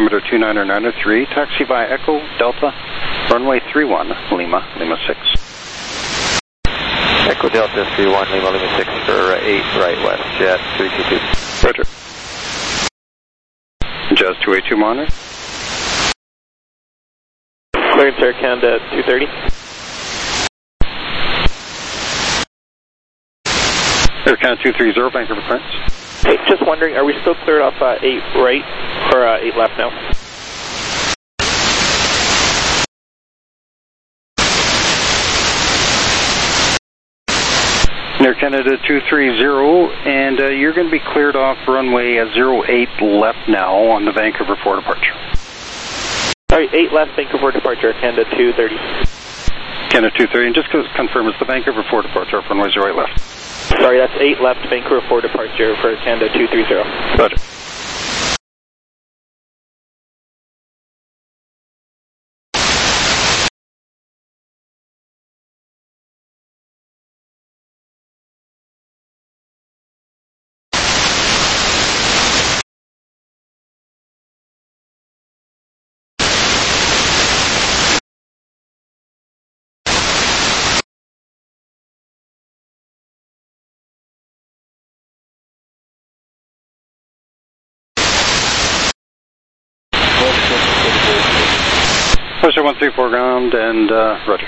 altimeter 29903, taxi via Echo Delta, runway 31, Lima 6. Echo Delta 31, Lima 6 for 8 right west, jet 322. Roger. Jazz 282 monitor. Clearance Air Canada 230. Air Canada 230, Vancouver clearance. Hey, just wondering, are we still cleared off 8 right or 8 left now? Air Canada 230, and you're going to be cleared off runway 08 left now on the Vancouver 4 departure. Sorry, 8 left Vancouver departure, Canada 230. Canada 230, and just confirm it's the Vancouver 4 departure off runway 08 left. Sorry, that's 8 left Vancouver 4 departure for Canada 230. Roger. Pusher 134 ground and roger.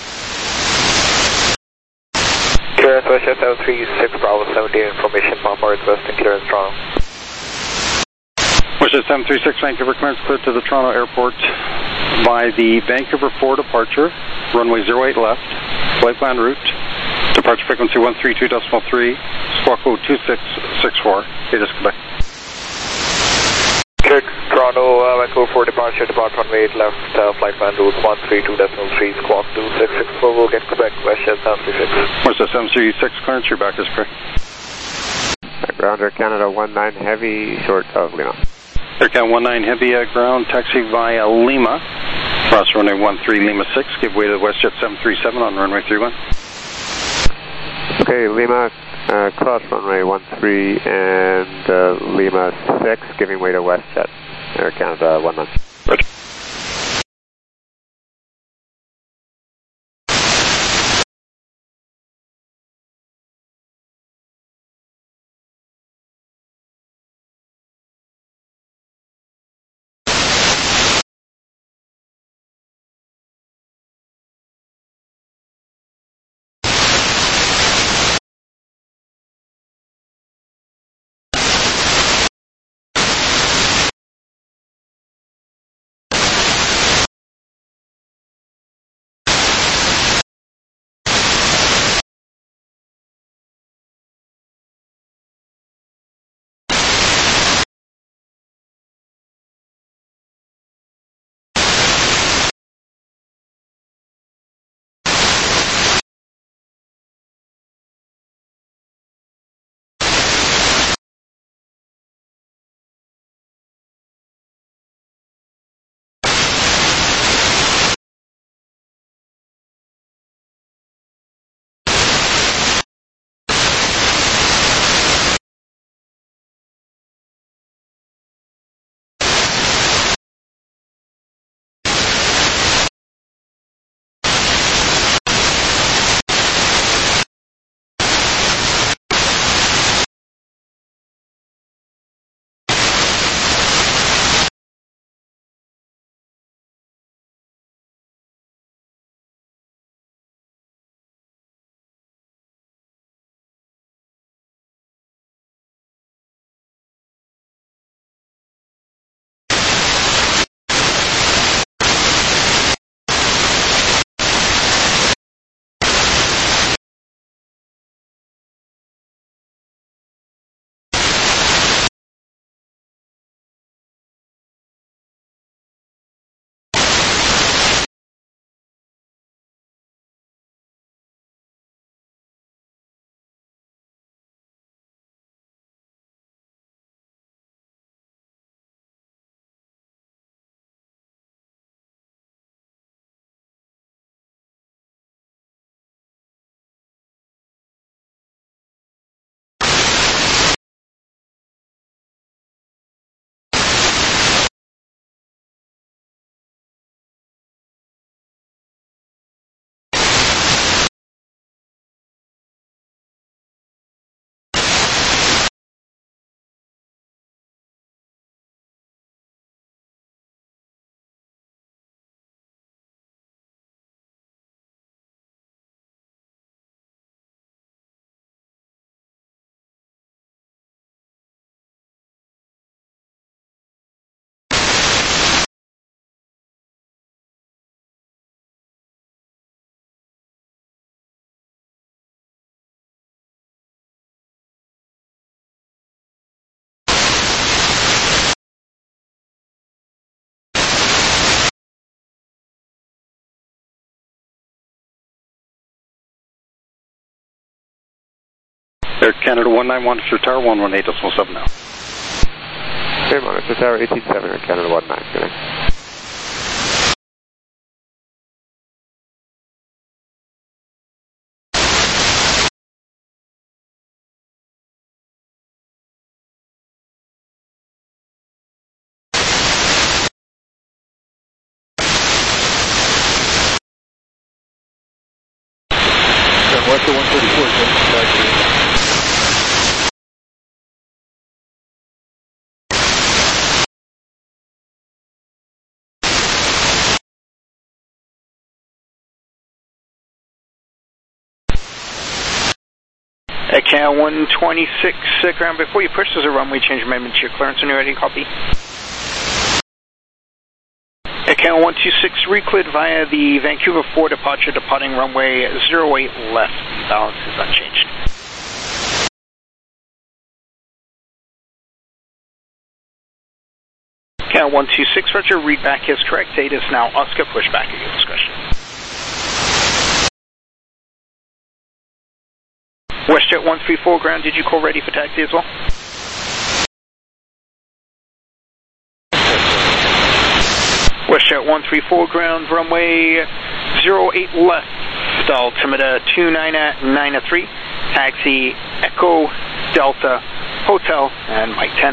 Clearance Russia 736 Bravo 17 information, Papa requesting clearance Toronto. Pusher 736 Vancouver clearance cleared to the Toronto airport by the Vancouver 4 departure, runway 08 left, flight plan route, departure frequency 132.3, squawk code 2664, Vegas, Quebec. Cleared Toronto, Vancouver 4 departure, depart runway 8 left, flight plan route 132.3, squawk 2664, will get Quebec, Westjet 736. What's the 736 clearance? Your back is correct. Ground Air Canada 19 Heavy, short of Lima. Air Canada 19 Heavy ground, taxi via Lima, cross runway 13 Lima 6, give way to Westjet 737 on runway 31. Okay, Lima, cross runway 13 and Lima 6, giving way to WestJet, Air Canada 19. Roger. Air Canada 19 Monitor Tower 118.7 now. Air Monitor Tower 187, Air Canada 19, good night. Western 134, back to Account 126, ground before you push, there's a runway change amendment to your clearance when you're ready, copy. Account 126, reclid via the Vancouver 4 departure, departing runway 08 left, balance is unchanged. Account 126, roger, read back is correct, date is now Oscar, push back at your discretion. WestJet 134 ground, did you call ready for taxi as well? WestJet 134 ground, runway 08 left, altimeter 29993, taxi Echo Delta Hotel and Mike 10.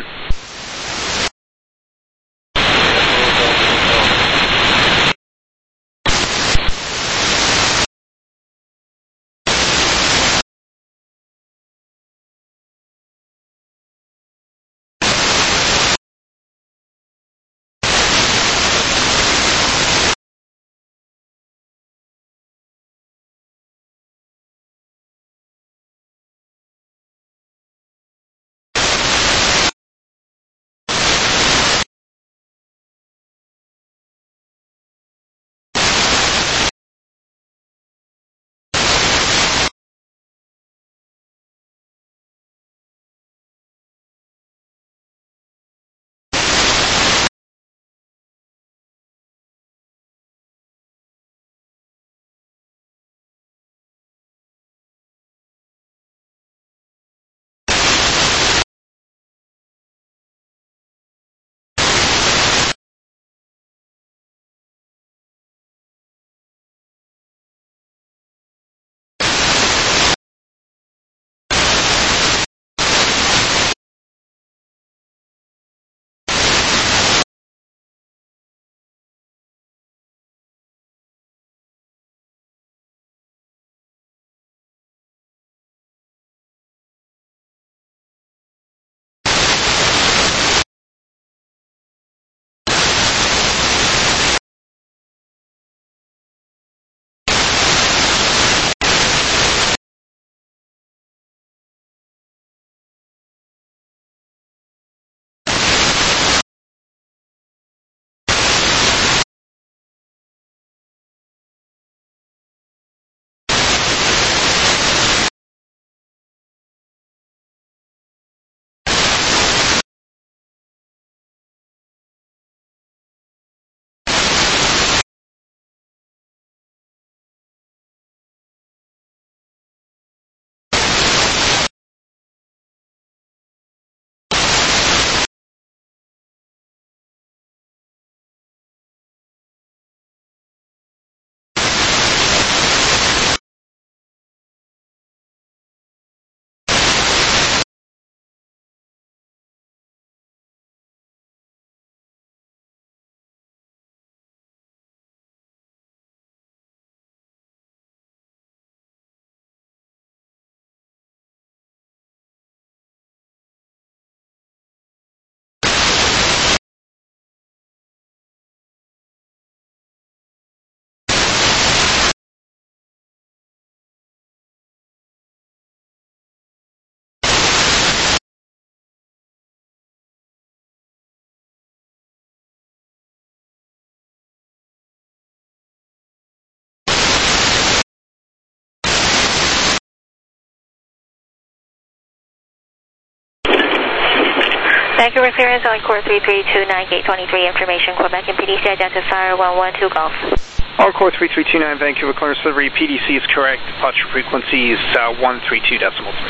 Vancouver clearance on core 3329, gate 23, information Quebec and PDC identifier 112 Golf. All core 3329, Vancouver clearance delivery, PDC is correct, departure frequency is 132.3.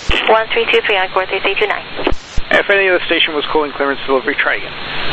1323 on core 3329. If any other station was calling clearance delivery, try again.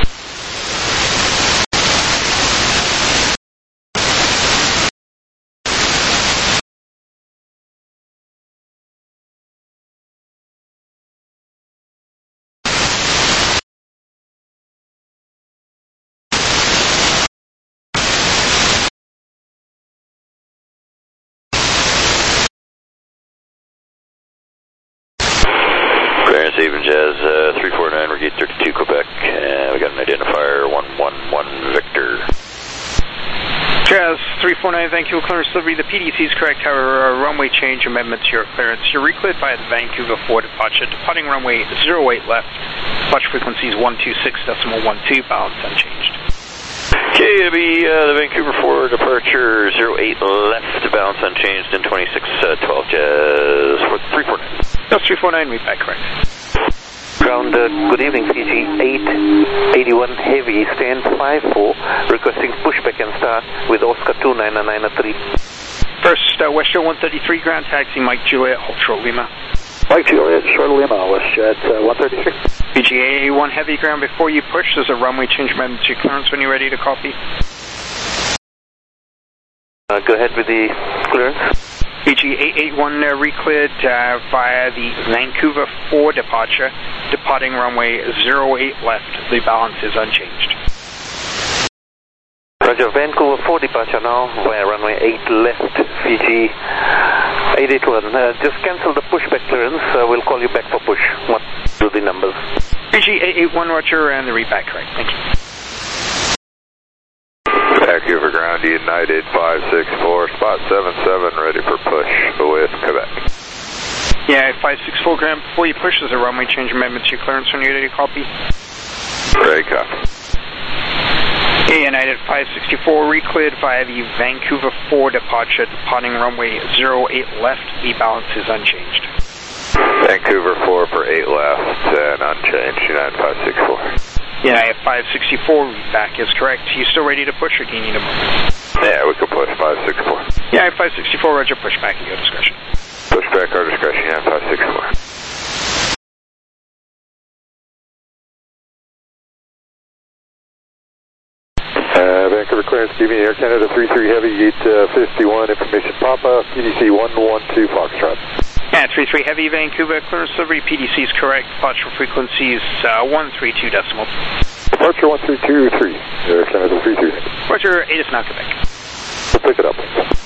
Even Jazz 349, we're gate 32 Quebec, and we got an identifier 111 Victor. Jazz 349, Vancouver clearance delivery. The PDC is correct, however, runway change amendment to your clearance. You're recleared by the Vancouver 4 departure, departing runway 08 left. Departure frequency is 126.12, balance unchanged. Okay, it'll be the Vancouver 4 departure 08 left, balance unchanged, in 2612 Jazz 349. Jazz 349, read back correct. Ground, good evening, Fiji 881 Heavy, stand 54, requesting pushback and start with Oscar 29993. First, WestJet 133, ground taxi, Mike Juliet, hold short Lima. Mike Juliet, short Lima, WestJet 133. BGA 1 Heavy, ground before you push, there's a runway change amendment to your clearance when you're ready to copy. Go ahead with the clearance. BG881 recleared via the Vancouver 4 departure, departing runway 08 left. The balance is unchanged. Roger, Vancouver 4 departure now via runway 8 left, Fiji 881. Just cancel the pushback clearance. We'll call you back for push. What do the numbers? BG881, Roger, and the read back correct. Thank you. Vancouver ground United 564, spot 77, ready for push with Quebec. Yeah, 564 ground before you push, there's a runway change amendment to your clearance when you're ready to copy. Great copy. United 564 recleared via the Vancouver 4 departure, departing runway 08 left. The balance is unchanged. Vancouver 4 for 8 left and unchanged, United 564. United 564 read back is correct. You still ready to push, or do you need a moment? Yeah, we can push 564. United 564, Roger, push back at your discretion. Push back our discretion, United 564. Vancouver clearance, giving Air Canada 33 Heavy, gate 51, information Papa, PDC 112 Foxtrot. Yeah, 33 Heavy, Vancouver, clearance delivery, PDC is correct, departure frequency is 132 decimal. Departure 1323, Air Canada 33. Roger, 8 is now Quebec. We'll pick it up.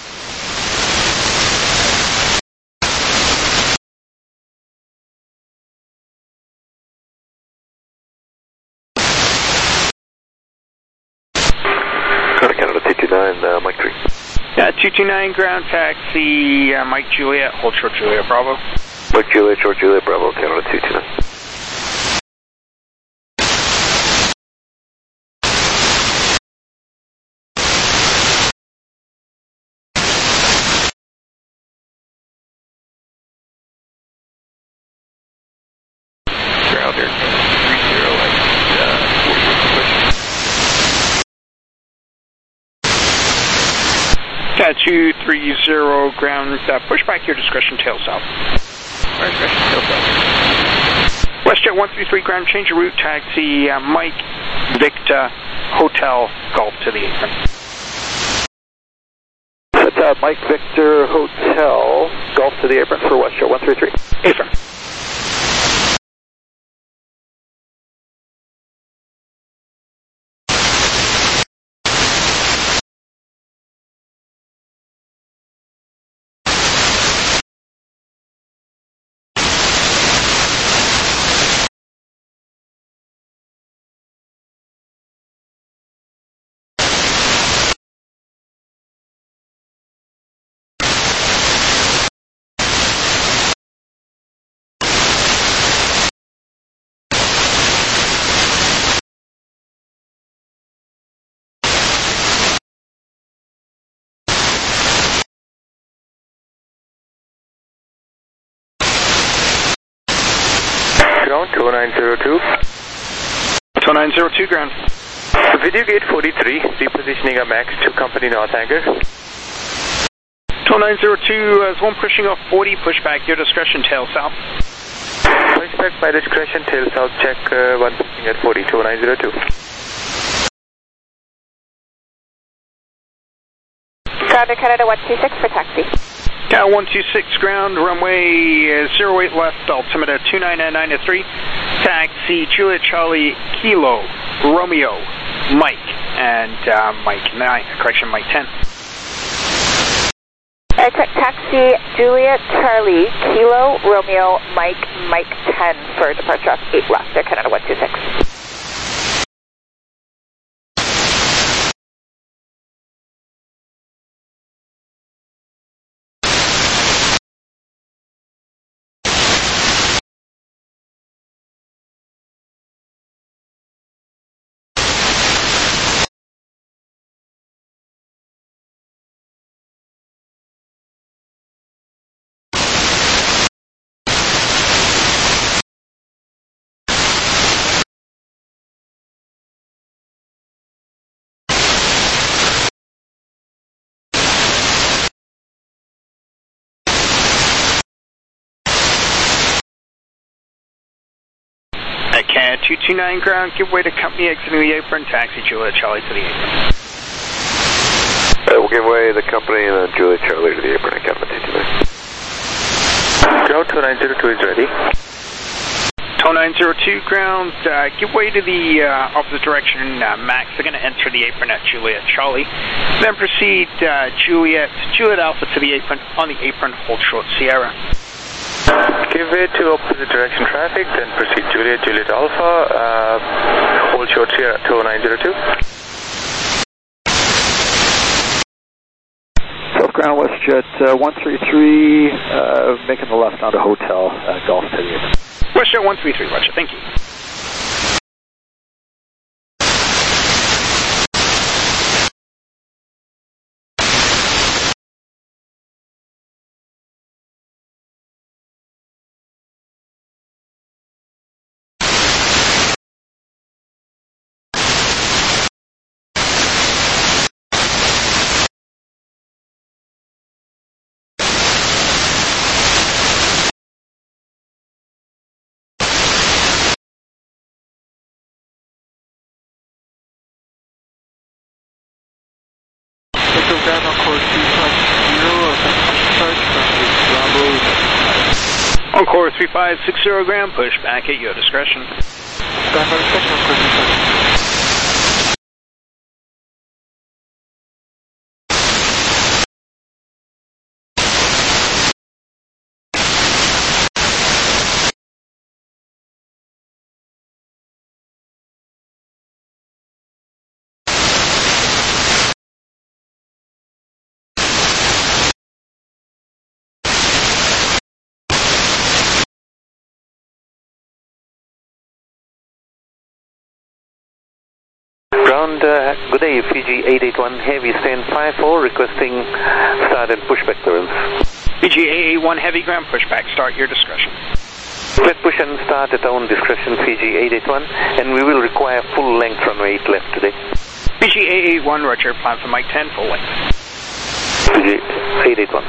Canada 229, Mike 3. Yeah, 229 ground taxi, Mike Juliet, hold short Juliet Bravo. Mike Juliet, short Juliet Bravo, Canada 229. Ground Air Canada 230 ground, push back your discretion, tail south. WestJet 133 ground, change your route, taxi, Mike, Victor, Hotel, Golf to the apron. That's Mike Victor Hotel, Golf to the apron for WestJet 133. Apron. Ground 2902. 2902 ground. Video gate 43, repositioning a MAX to company North Anchor. 2902 0902 is one pushing off 40, push back, your discretion, tail south. Push back by discretion, tail south, check one pushing at 40, 0902. Ground Canada 126 for taxi. Cal 126 ground, runway 08 left, altimeter 2999 taxi, Juliet Charlie, Kilo, Romeo, Mike, and Mike 9, correction, Mike 10. Taxi, Juliet Charlie, Kilo, Romeo, Mike, Mike 10 for departure off 8 left, Air Canada 126. CAD 229 ground, give way to company exiting the apron, taxi Juliet Charlie to the apron. We'll give way to the company and then Juliet Charlie to the apron, Academy 229. Ground 2902 is ready. 0902 ground, give way to the opposite direction, Max. They're going to enter the apron at Juliet Charlie. Then proceed Juliet Alpha to the apron, on the apron, hold short Sierra. Give way to opposite direction traffic, then proceed Juliet Alpha, hold short Sierra 0902. South ground WestJet 133, making the left onto Hotel Golf to the apron. WestJet 133, Roger, thank you. Encore 3560 ground, push back at your discretion. Ground, good day, Fiji 881 Heavy, stand 54, requesting start and pushback clearance. Fiji 881 Heavy, ground pushback, start your discretion. Let push and start at own discretion, Fiji 881, and we will require full length runway 8 left today. Fiji 881, Roger, plan for Mike 10, full length. Fiji 881.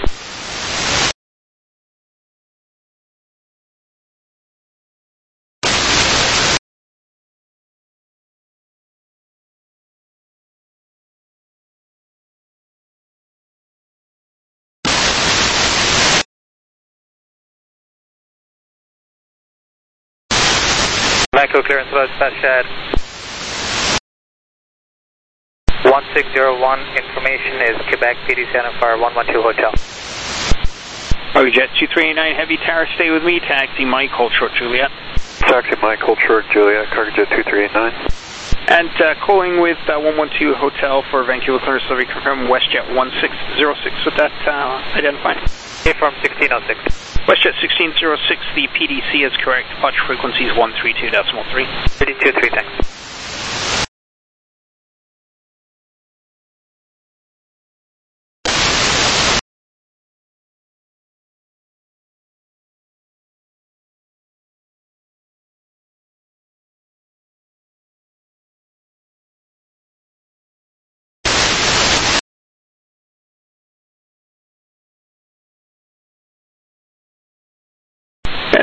Macro clearance was Bashad 1601, information is Quebec PD Santa Fire 112 Hotel. Jet 2389 Heavy Tower, stay with me, taxi Mike, hold short Juliet. Taxi Mike, hold short Juliet, Cargojet 2389. And calling with 112 Hotel for Vancouver clearance delivery, confirm WestJet 1606 with that identified. From 1606. WestJet 1606, the PDC is correct, departure frequency is 132.3. 323, thanks.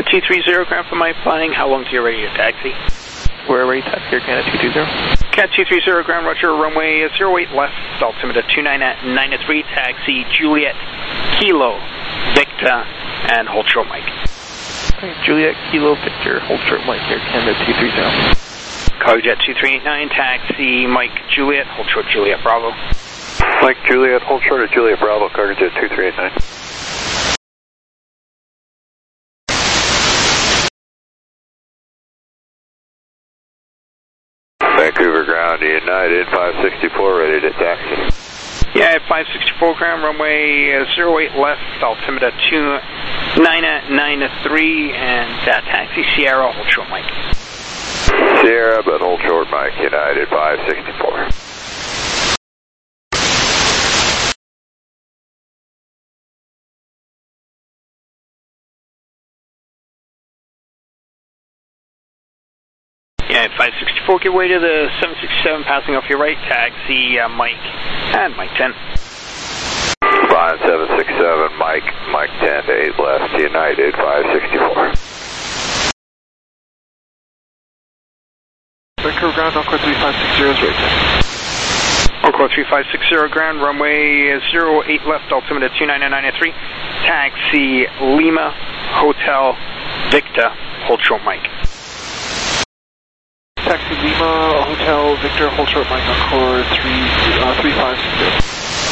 Canada 230, ground for my flying. How long till you're ready to taxi? We're ready to taxi, Air Canada 220. Cat 230, ground roger, runway 08 left, altimeter 2993, taxi Juliet, Kilo, Victor, and hold short Mike. Okay, Juliet, Kilo, Victor, hold short Mike, Air Canada 230. Cargojet 2389, taxi Mike, Juliet, hold short Juliet, Bravo. Mike, Juliet, hold short at Juliet, Bravo, Cargojet 2389. Vancouver ground, United 564, ready to taxi. Yeah, 564 ground, runway 08 left, altimeter 2993, and taxi Sierra, hold short Mike. Sierra, but hold short Mike, United 564. Yeah, 564, give way to the 767, passing off your right, taxi Mike, and Mike 10. Flying 767, Mike 10 to 8 left, United 564. Vancouver ground, Encore 3560 is right. Encore 3560, ground, runway 08 left, altimeter 2993, taxi Lima, Hotel, Victor, hold short Mike. Taxi Lima, Hotel, Victor, hold short Mike, Encore 3560.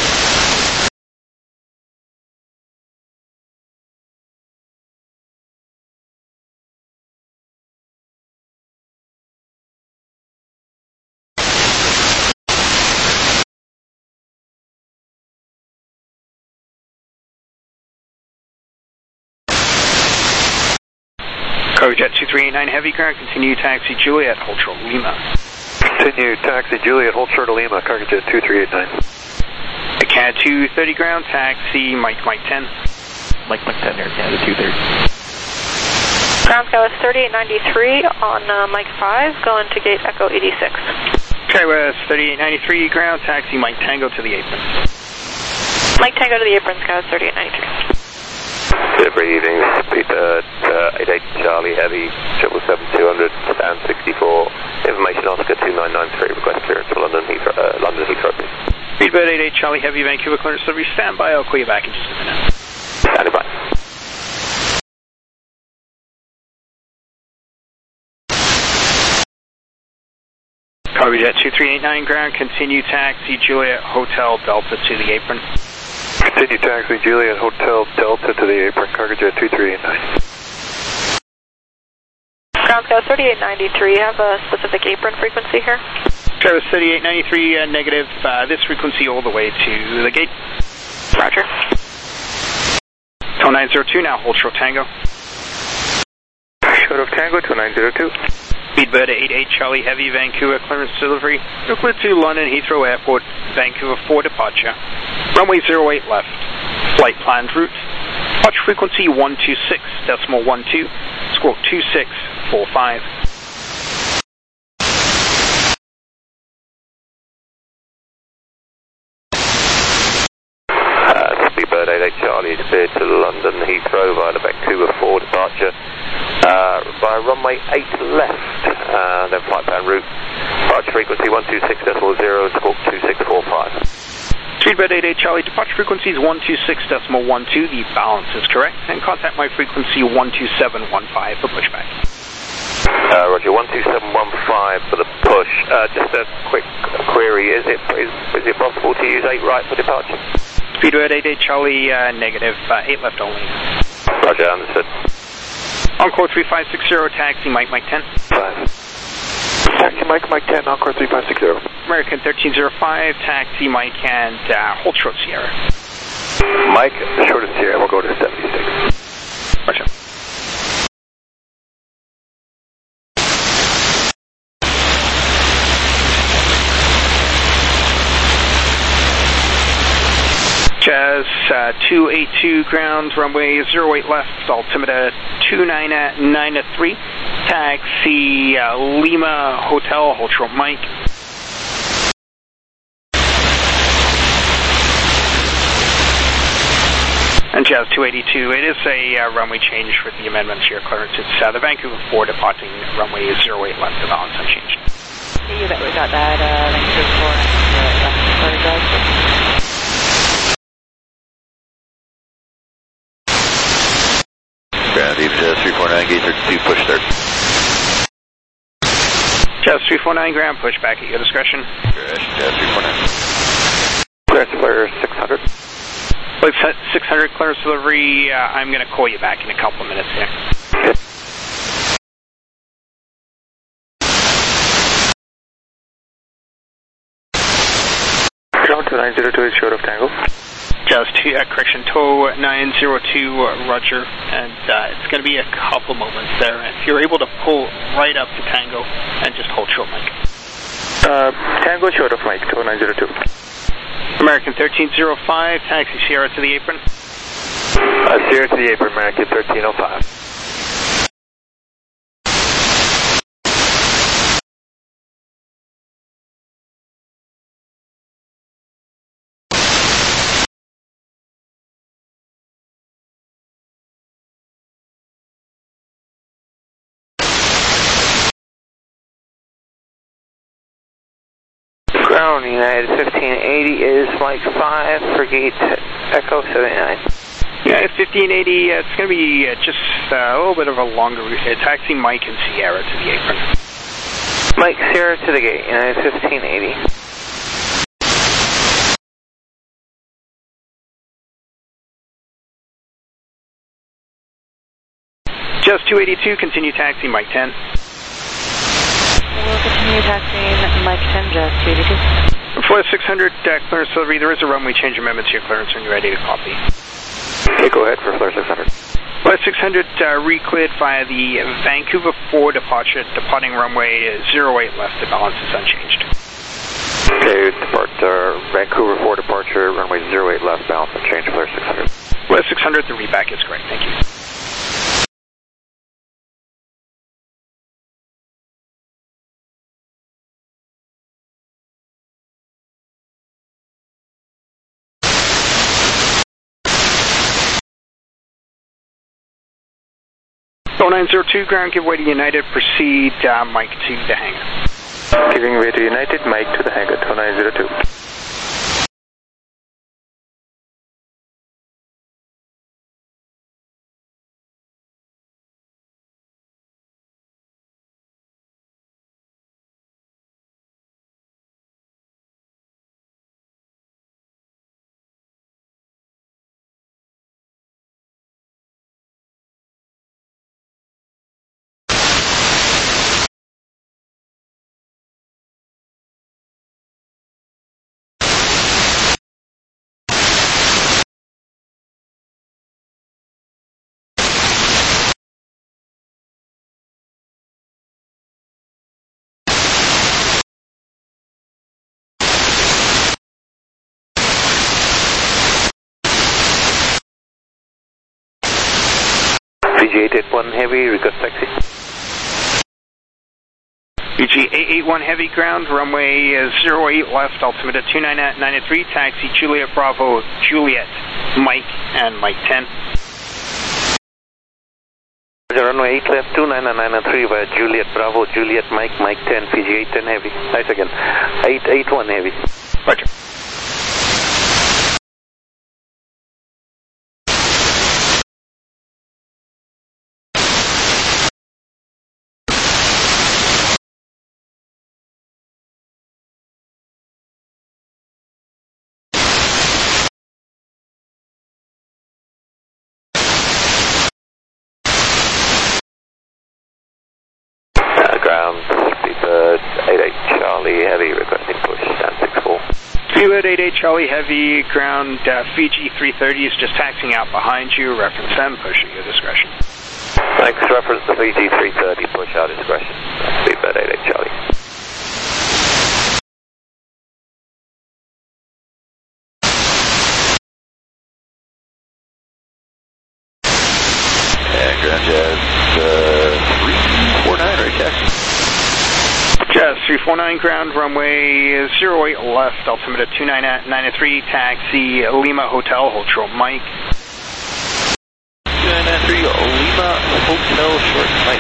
Cargojet 2389 Heavy ground, continue taxi Juliet, hold short Lima. Continue taxi Juliet, hold short of Lima, Cargojet 2389. Canada 230 ground, taxi Mike 10. Mike 10 Air Canada 230. Ground go is 3893 on Mike 5, going to gate Echo 86. Okay, we're 3893 ground, taxi Mike Tango to the apron. Mike Tango to the apron, go 3893. Good evening, Peter 88 Charlie Heavy, 777-200, stand 64, information Oscar 2993, request clearance for London Heathrow, please. Speedbird 88 Charlie Heavy, Vancouver clearance delivery, stand by, I'll call you back in just a minute. Standing by. Cargojet 2389 ground, continue taxi Juliet, Hotel, Delta to the apron. Continue taxi Juliet, Hotel, Delta to the apron, Cargojet 2389. Ground go 3893, have a specific apron frequency here? Travis 3893 negative, this frequency all the way to the gate. Roger. Tone 902 now, hold short Tango. Short of Tango 2902. Speedbird 88 Charlie Heavy, Vancouver clearance delivery, Nuclear to London Heathrow Airport, Vancouver for departure. Runway 08 left. Flight planned route. Touch frequency 126.12, squawk 2645. Speedbird 88 Charlie, cleared to London Heathrow via the Vancouver 4 departure. Via runway 8 left, then flight plan route. Departure frequency 126.0, squawk 2645. Speedbird 88 Charlie, departure frequency is 126.12, the balance is correct, and contact my frequency 12715 for pushback. Roger, 12715 for the push. Just a quick query, is it possible to use 8 right for departure? Speedbird 88 Charlie, negative, 8 left only. Roger, understood. Encore 3560, taxi Mike 10. 5. Taxi Mike 10, Encore 3560. American 1305, taxi Mike and hold short Sierra. Mike, short of Sierra, we'll go to 76. Roger. Jazz 282 ground, runway 08 left, altimeter 2993, taxi Lima Hotel, hold short Mike. And Jazz Jazz 282, it is a runway change with the amendments to your clearance. It's the Vancouver 4 departing runway 08 left to balance unchanged. Okay, you bet we got that, Vancouver 4 left, Ground Deep Jazz 349, gate 32, push start. Jazz 349, ground, push back at your discretion. Jazz 349. Clearance Flyer 600. Flight 600, clearance delivery. I'm going to call you back in a couple of minutes here. Okay. Ground 2902 is short of Tango. Jazz 2, correction, TOW 902, Roger, and it's going to be a couple moments there. If you're able to pull right up to Tango and just hold short, Mike. Tango short of Mike, TOW 902. American 1305, taxi Sierra to the apron. Sierra to the apron, American 1305. Ground United 1580 is Mike 5 for gate Echo 79. Yeah, 1580, it's going to be just a little bit of a longer route here. Taxi Mike and Sierra to the apron. Mike Sierra to the gate, United 1580. Just 282, continue taxi Mike 10. We'll continue taxiing Mike 10, Jazz 282. For 600 clearance delivery, there is a runway change amendment to your clearance when you're ready to copy. Okay, go ahead for Flare 600. Flare 600 recleared via the Vancouver 4 departure, departing runway 08 left, the balance is unchanged. Okay, depart Vancouver 4 departure, runway 08 left, balance unchanged, Flare 600. Flare 600, the reback is correct, thank you. So 902, ground, give way to United, proceed Mike to the hangar. Giving way to United, Mike to the hangar, TOW 902. VG881 Heavy, request taxi. VG881 Heavy, ground, runway 08 left, altimeter 293, taxi Juliet Bravo, Juliet, Mike, and Mike 10. Runway 8 left, 29993 via Juliet Bravo, Juliet, Mike, Mike 10, VG810 Heavy. Nice again. 881 Heavy. Roger. Ground, Seabird 88 Charlie Heavy, requesting push, stand 64. Seabird 88 Charlie Heavy, ground, Fiji 330 is just taxiing out behind you, reference M, push at your discretion. Thanks, reference to Fiji 330, push out discretion. Seabird 88 Charlie. And ground Jazz 349, right taxi. Jazz 349, ground, runway 08 left, altimeter 293, taxi Lima Hotel, hold short Mike. 33 Lima Hotel Short Night,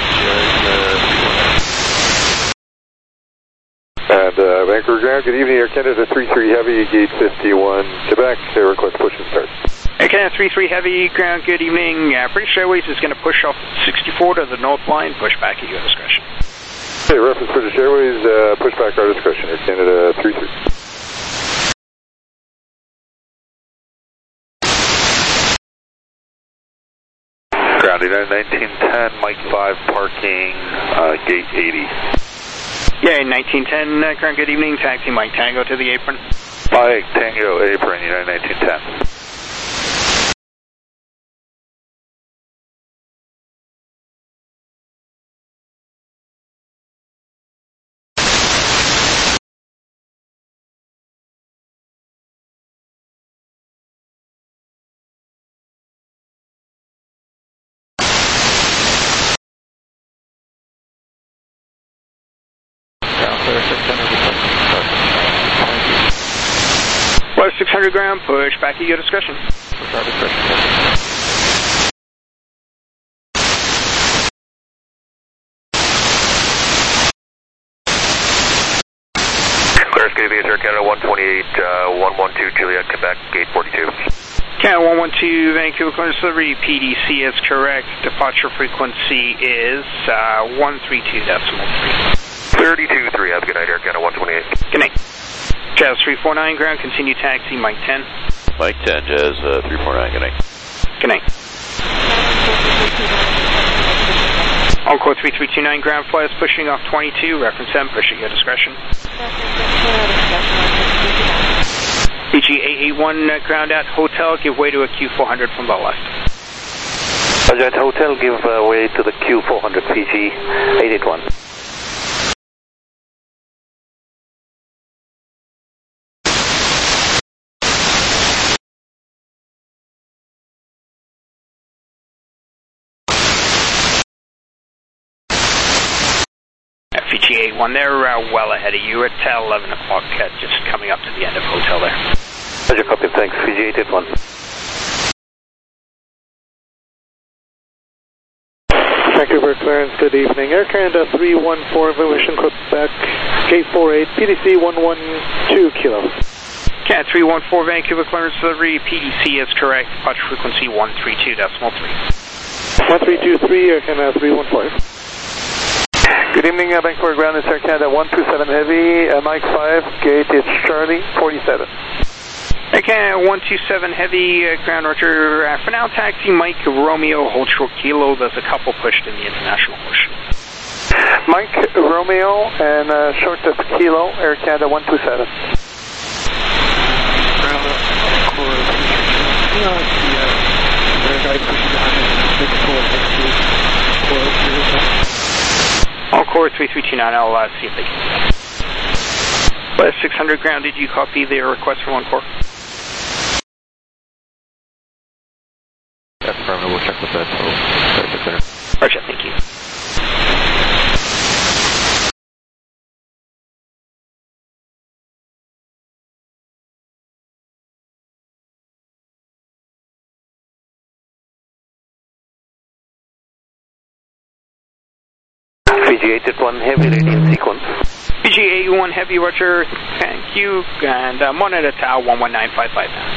And Vancouver Ground, good evening, Air Canada 33 Heavy, gate 51, Quebec, request push and start. Air Canada 33 Heavy, ground, good evening. British Airways is going to push off 64 to the north line, push back at your discretion. Okay, reference British Airways, push back our discretion, Air Canada 33. Ground United 1910, Mike 5, parking, gate 80. Yeah, 1910, ground, good evening. Taxi Mike Tango to the apron. Mike Tango, apron, United 1910. Well, 600 ground, push back at your discretion. Push our discretion. Clear Sky Air Canada 128, 112 Juliet, Quebec, gate 42. Canada 112, Vancouver Clearance Delivery, PDC is correct. Departure frequency is 132.3. 32-3, have a good night, Air Canada 128. Good night. Jazz 349, ground, continue taxi, Mike 10. Mike 10, Jazz 349, good night. Good night. Encore 3329, ground, flight is pushing off 22, reference M, push at your discretion. BG 881, ground at hotel, give way to a Q400 from the left. Roger, at hotel, give way to the Q400, PG 881. FG81, they're well ahead of you at 11 o'clock, just coming up to the end of hotel there. Roger, copy, thanks, FG881. Vancouver clearance, good evening. Air Canada 314, Evolution Quebec, gate 48, PDC 112 Kilo. Cat 314, Vancouver clearance delivery, PDC is correct, departure frequency 132.3. 1323, Air Canada 314. Good evening, Vancouver ground, it's Air Canada 127 Heavy, Mike 5, gate is Charlie 47. Air Canada 127 Heavy, ground roger, for now taxi Mike Romeo, hold short Kilo, there's a couple pushed in the international push. Mike Romeo and short of Kilo, Air Canada 127. Encore 3329, I'll see if they can. But 600 ground, did you copy their request from Encore? That's affirmative, we'll check with that. Roger, thank you. PG881 Heavy, radiant sequence. PG81 Heavy, roger, thank you, and monitor tower 11955 now.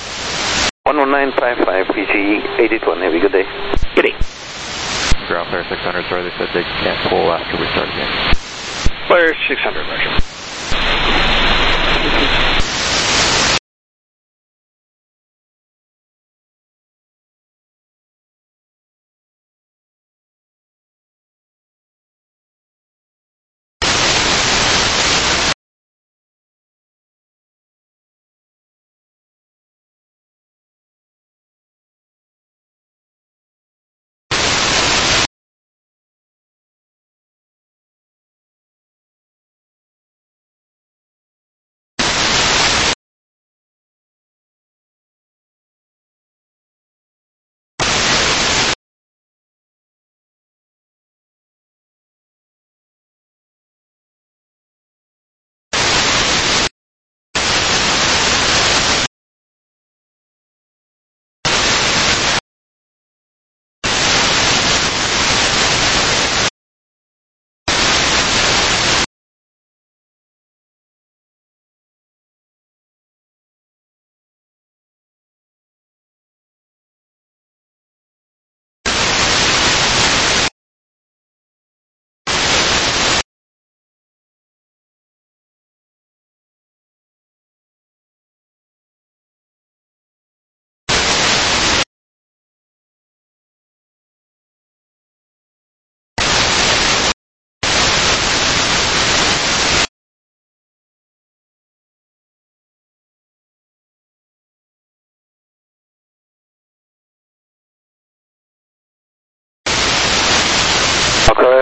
11955, PG881 Heavy, good day. Good day. Ground clear 600, sorry, they said they can't pull after we start again. Clear 600, roger.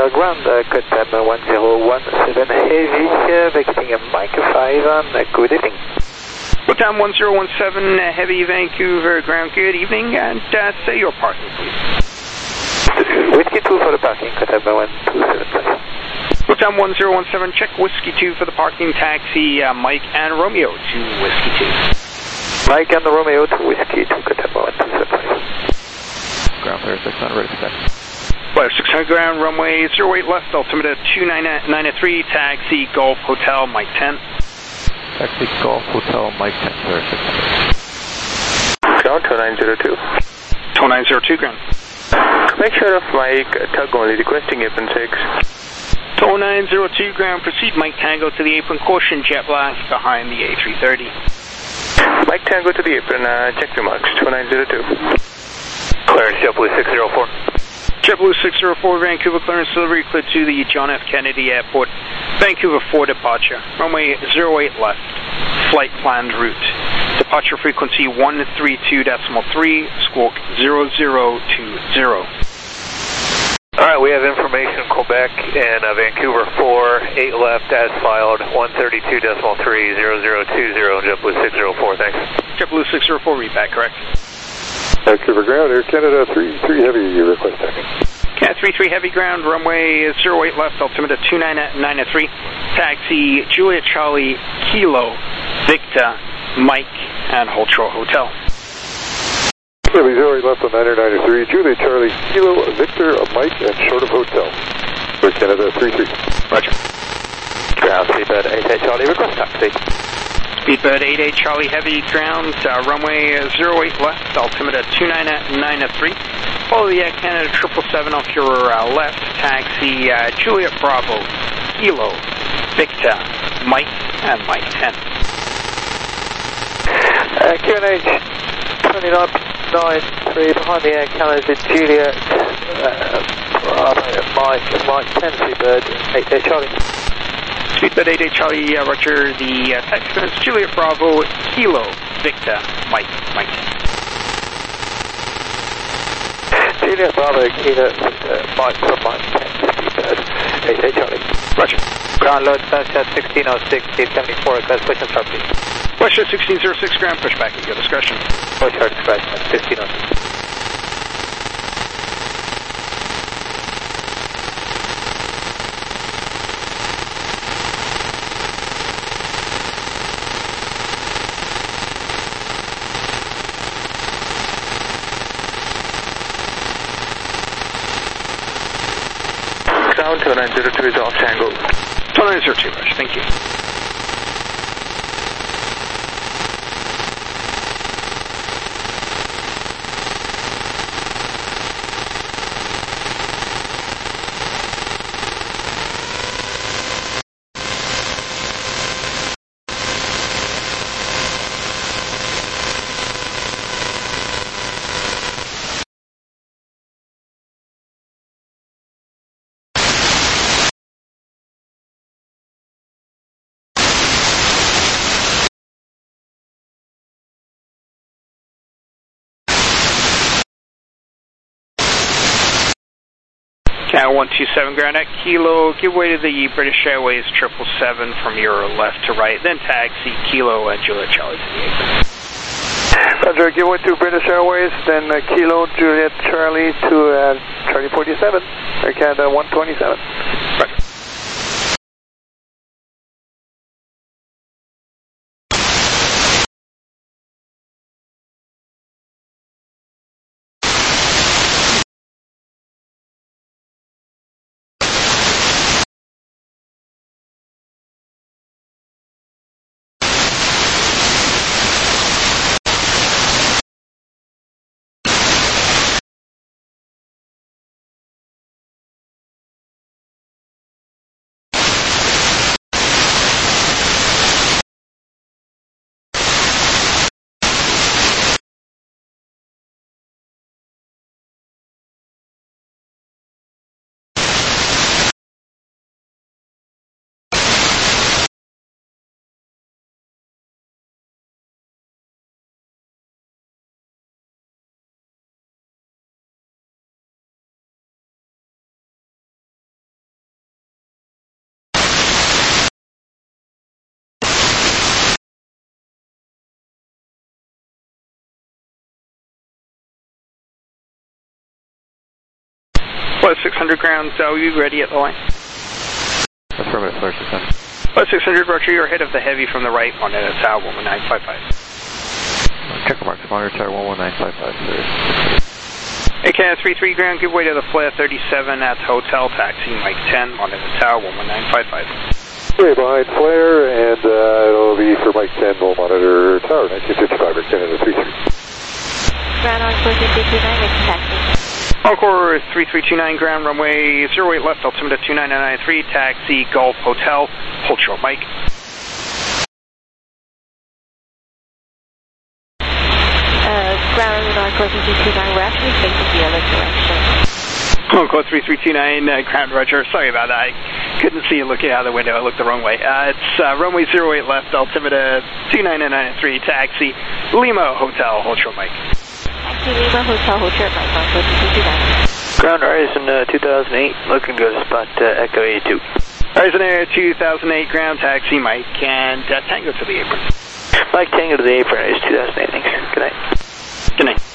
ground, Qatar 1017 Heavy, vacating Mike 5, good evening. Qatar 1017 Heavy, Vancouver ground, good evening, and say your parking, please. Whiskey 2 for the parking, Qatar 1275. Qatar 1017, check Whiskey 2 for the parking, taxi Mike and Romeo to Whiskey 2. Mike and Romeo to Whiskey 2, Qatar 1275. Ground clear 600, ready for taxi. Flight 600 ground, runway 08 left, altimeter 2993, taxi Golf Hotel, Mike 10. Taxi Golf Hotel, Mike 10, clear 600. Ground 2902. 2902 ground. Make sure of Mike, tug only, requesting apron 6. 2902 ground, proceed Mike Tango to the apron, caution jet blast behind the A330. Mike Tango to the apron, check remarks, 2902. Clearance JetBlue 604. JetBlue 604, Vancouver clearance delivery, cleared to the John F. Kennedy Airport, Vancouver for departure. Runway 08 left, flight planned route. Departure frequency 132.3, squawk 0020. Alright, we have information Quebec and Vancouver 4, 8 left as filed, 132.3, 0020, JetBlue 604, thanks. JetBlue 604, read back, correct? Vancouver ground, Air Canada 33 Heavy, request taxi. Canada 33 Heavy ground, runway 08 left, altimeter 2993, taxi Juliet Charlie Kilo, Victor, Mike, and Holtrow Hotel. Heavy 08 left on 993, Juliet Charlie Kilo, Victor, Mike, and short of Hotel. Air Canada 33. Roger. Ground Speedbird 88 Charlie, request taxi. Speedbird 88 Charlie Heavy ground, runway 08 left, altimeter 2993. Follow the Air Canada 777 off your left, taxi Juliet Bravo, Kilo, Victor, Mike, and Mike 10. QNH 2993 behind the Air Canada Juliet Bravo, Mike 10, Speedbird 88 Charlie. Speedbird 88 Charlie, roger, the text minutes, Juliet Bravo, Kilo, Victor, Mike, Mike. Juliet Bravo, Kilo, Victor, Mike from Mike 10, Speedbird 88 Charlie. Roger. Ground load, Sunset 1606, 874, request push and start please. Russia 1606, ground pushback at your discretion. Push our discretion, 1606. Ground 2902 is off Tango. 2902, Rush, thank you. Cat 127 ground at Kilo, give way to the British Airways 777 from your left to right, then taxi Kilo and Juliet Charlie to the apron. Roger, give way to British Airways, then Kilo, Juliet Charlie to Charlie 47, Air Canada 127. Roger. Plus 600 ground, are you ready at the line? Affirmative, Flare 600. Plus 600, Roger, you're ahead of the heavy from the right, monitor tower 11955. Check marks, monitor tower 11955, Flare. ACAN 33 ground, give way to the Flare 37 at Hotel, taxi Mike 10, monitor tower 11955. Okay, behind Flare, and it'll be for Mike 10, we'll monitor tower 1955, or Canada 33. Ground on 4329, make taxi. Encore 3329 ground, runway 08 left, altimeter 29993, taxi Gulf Hotel, hold short Mike. Ground on 4329 west, we face the other direction. Encore 3329 ground, Roger, sorry about that, I couldn't see you looking out the window, I looked the wrong way. It's runway 08 left, altimeter 29993, taxi Lima Hotel, hold short Mike. Taxi Lima Hotel, hold short Mike on 4329. Ground Horizon 2008, looking good, spot Echo 82. Horizon Air 2008 ground, taxi Mike, and Tango to the apron. Mike Tango to the apron, is 2008, thanks. Good night. Good night.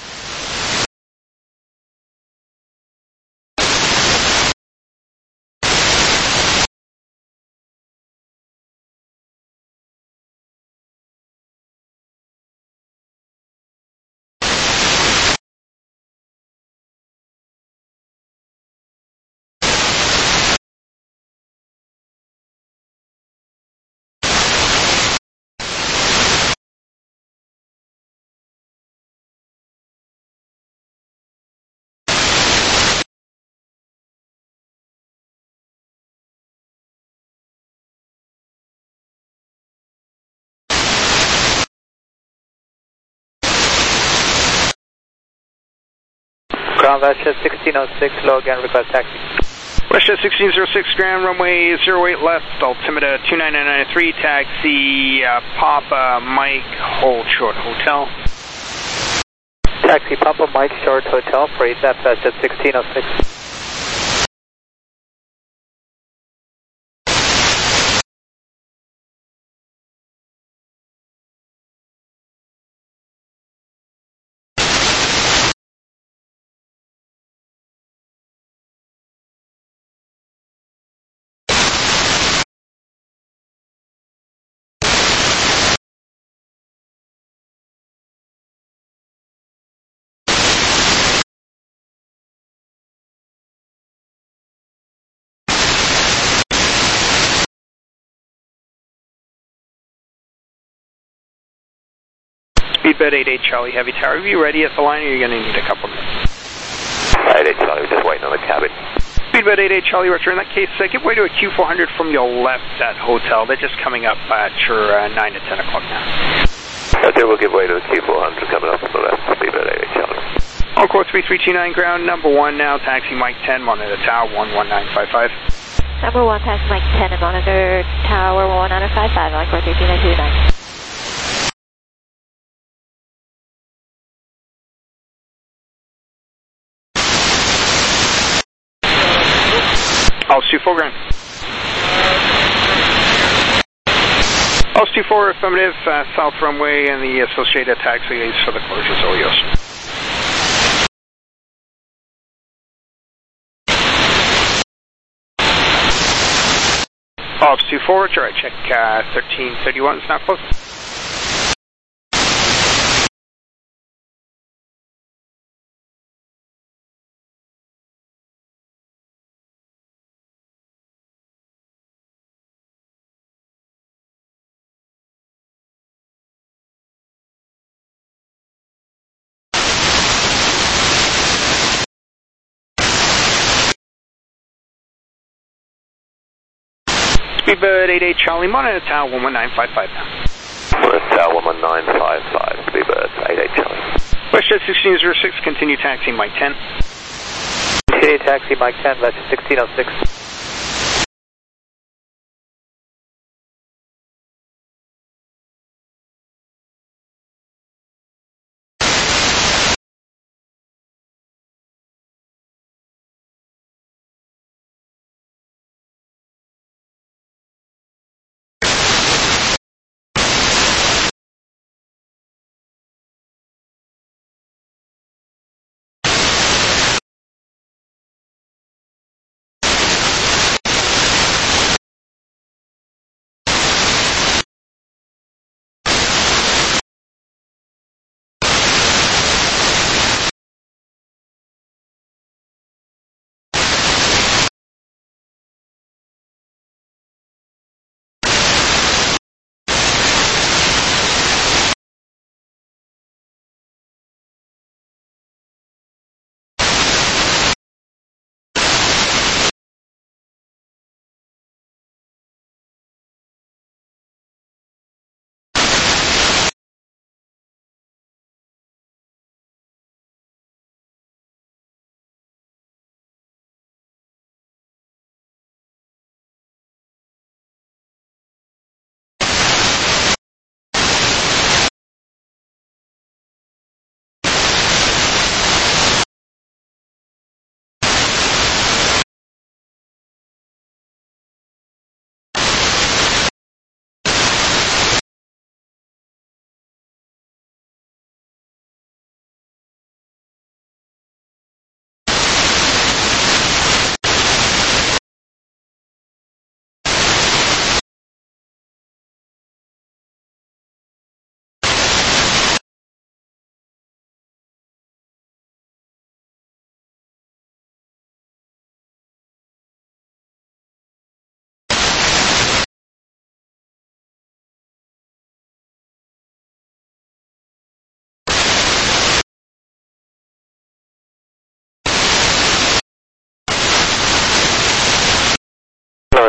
Ground Westjet 1606, low again, request taxi. Westjet 1606 ground, runway 08 left, altimeter 29993, taxi Papa Mike, hold short hotel. Taxi Papa Mike, short hotel, for ASAP Westjet 1606. Speedbird 88 Charlie Heavy Tower, are you ready at the line or are you going to need a couple minutes? 88 Charlie, we're just waiting on the cabin. Speedbird 88 Charlie, Roger, in that case, give way to a Q400 from your left at Hotel. They're just coming up at your 9 to 10 o'clock now. Okay, we'll give way to the Q400 coming up on the left, Speedbird 88 Charlie. Encore 3329 ground, number 1 now, taxi Mike 10, monitor tower 11955. Number 1, taxi Mike 10 and monitor tower 11955, Encore 3329. Altitude 4 ground. Altitude 4 affirmative, south runway and the associated taxiways for the closures all yours. Altitude 4, Roger, check 1331 is now closed. Speedbird 88 Charlie, monitor tower 11955 now. Monitor tower 11955, Speedbird 88 Charlie. Westjet 1606, continue taxi Mike 10. Continue taxi Mike 10, Westjet 1606.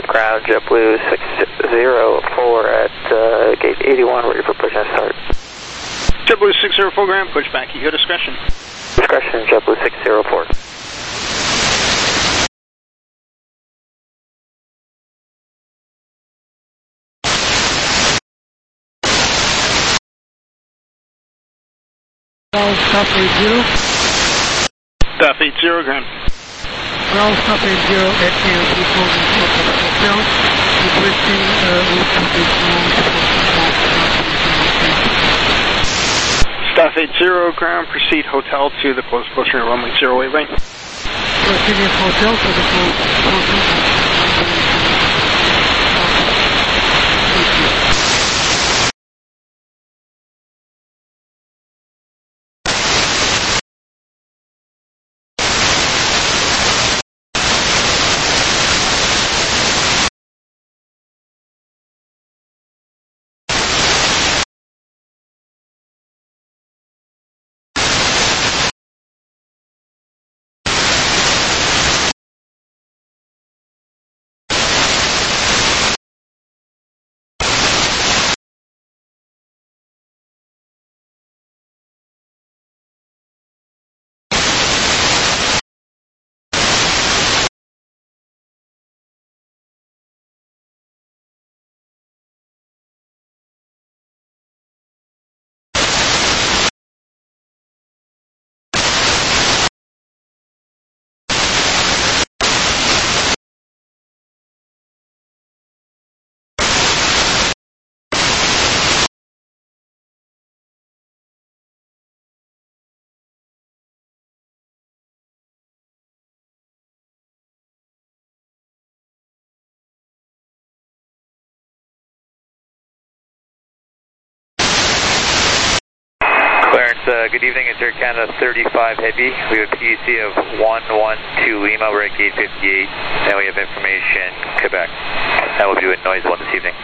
ground, JetBlue 604 at gate 81, ready for push and start. JetBlue 604 ground, push back at your discretion. Discretion, JetBlue 604. Stop 80. Stop 80 ground. Ground stop 80 at AOC Golden Hotel. Requesting route Stop 80 ground, proceed hotel to the closest approaching runway 08 lane. Proceeding hotel to the closest approaching. Good evening, it's Air Canada 35 Heavy. We have a PDC of 112 Lima, we're at gate 58, and we have information Quebec. And we'll be doing noise 1 this evening.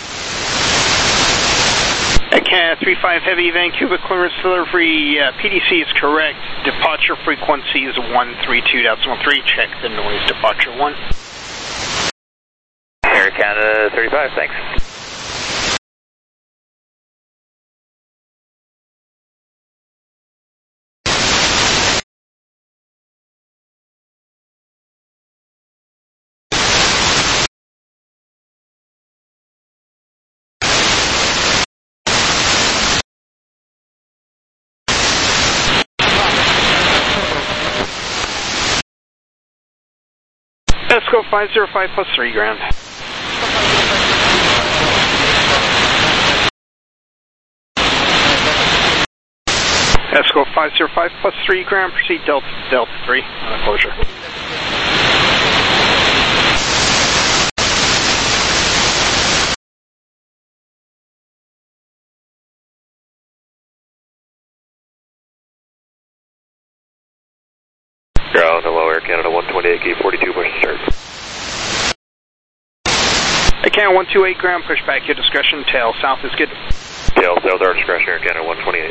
Air Canada 35 Heavy, Vancouver clearance delivery, PDC is correct. Departure frequency is 132.3, check the noise departure 1. Air Canada 35, thanks. Esco 505 plus 3 ground. Esco 505 plus 3 ground, proceed Delta 3 on a closure. Ground, hello, Air Canada 128, gate 42, push to start. Air Canada 128 ground, push back your discretion, tail south is good. Tail south, our discretion, Air Canada 128.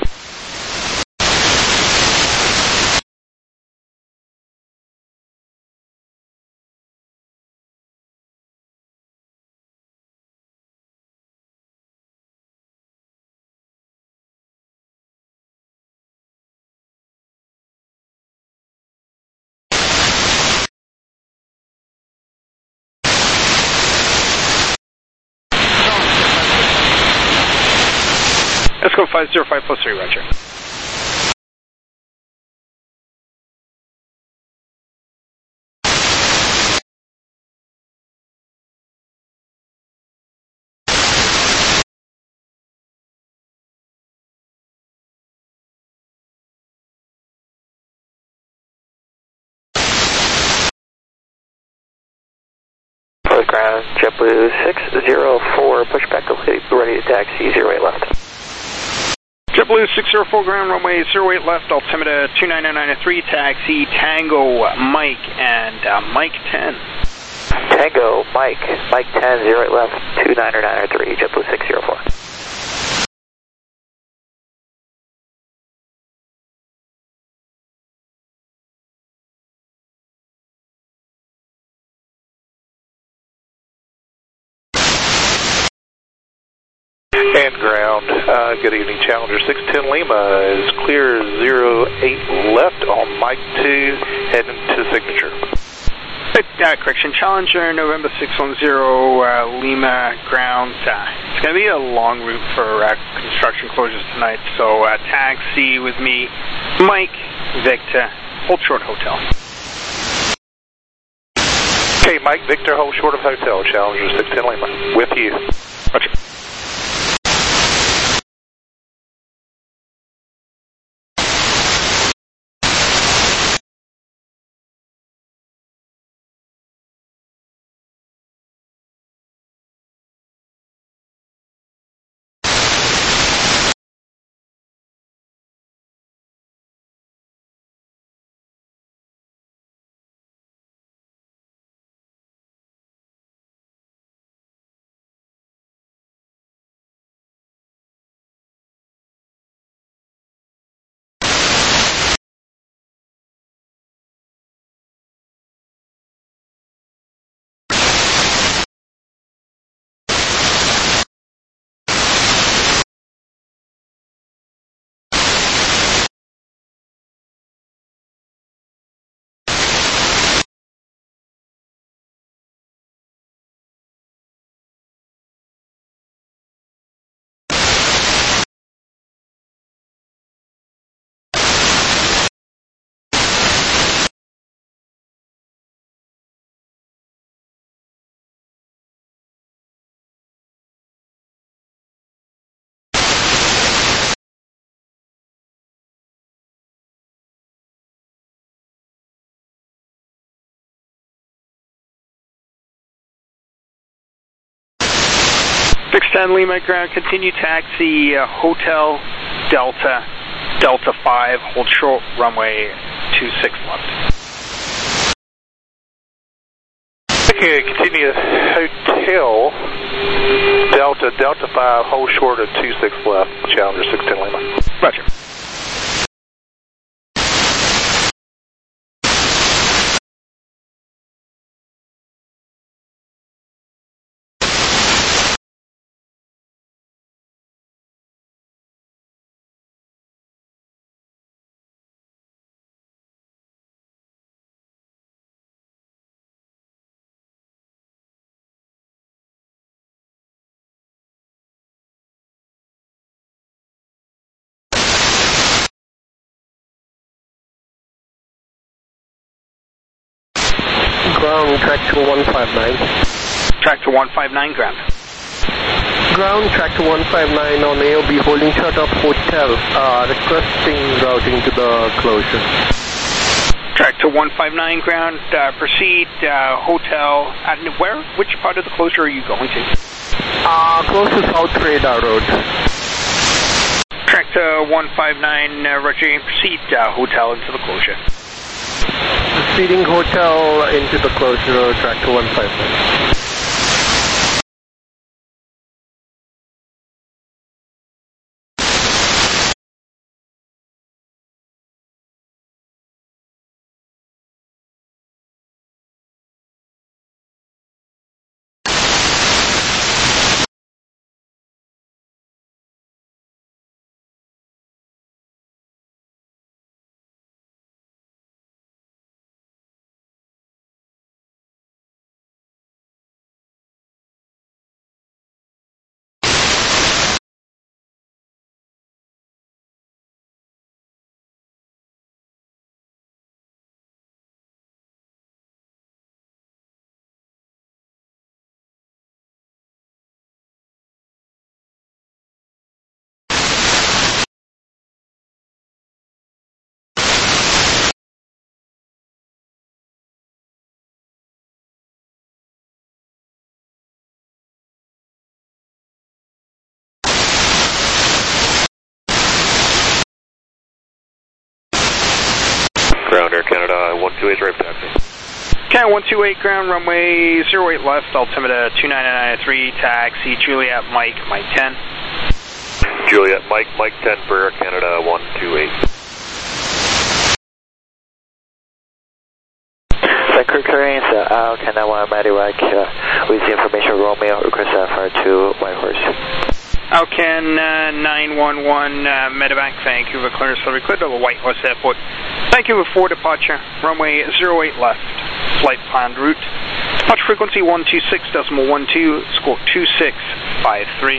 Let's go 505 plus 3, roger. Ground, JetBlue 604, push back ready to taxi 08 left. JetBlue 604 ground, runway 08 left, altimeter 29993, taxi Tango Mike and Mike 10. Tango Mike 10, 08 left, 29993, JetBlue 604. And ground. Good evening, Challenger 610 Lima is clear 08 left on Mike 2, heading to signature. Correction, Challenger November 610 Lima ground. It's going to be a long route for construction closures tonight, so taxi with me, Mike, Victor, hold short hotel. Okay, Mike, Victor, hold short of hotel, Challenger 610 Lima, with you. Roger. Stanley, Lima ground, continue taxi, Hotel Delta, Delta 5, hold short, runway 26 left. Okay, continue Hotel Delta, Delta 5, hold short at 26 left, Challenger 610 Lima. Roger. Ground, track to 159. Track to 159, ground. Ground, track to 159 on AOB, holding short of hotel, requesting routing to the closure. Track to 159, ground, proceed, hotel, where? Which part of the closure are you going to? Close to South Radar Road. Track to 159, Roger, proceed, hotel into the closure. Proceeding hotel into the closure, track to 159. Ground, Air Canada 128 right taxi. Okay, 128 ground, runway 08 left, altimeter 29993, taxi, Juliet, Mike, Mike 10. Juliet, Mike, Mike 10 for Air Canada 128. Sector clearance, Canada 1 Medivac, with information Romeo, request fire to Whitehorse. Alcan 911 Medevac, Vancouver, clearance delivery clear to the Whitehorse Airport. Vancouver 4 departure, runway 08 left, flight planned route. Departure frequency 126.12, squawk 2653.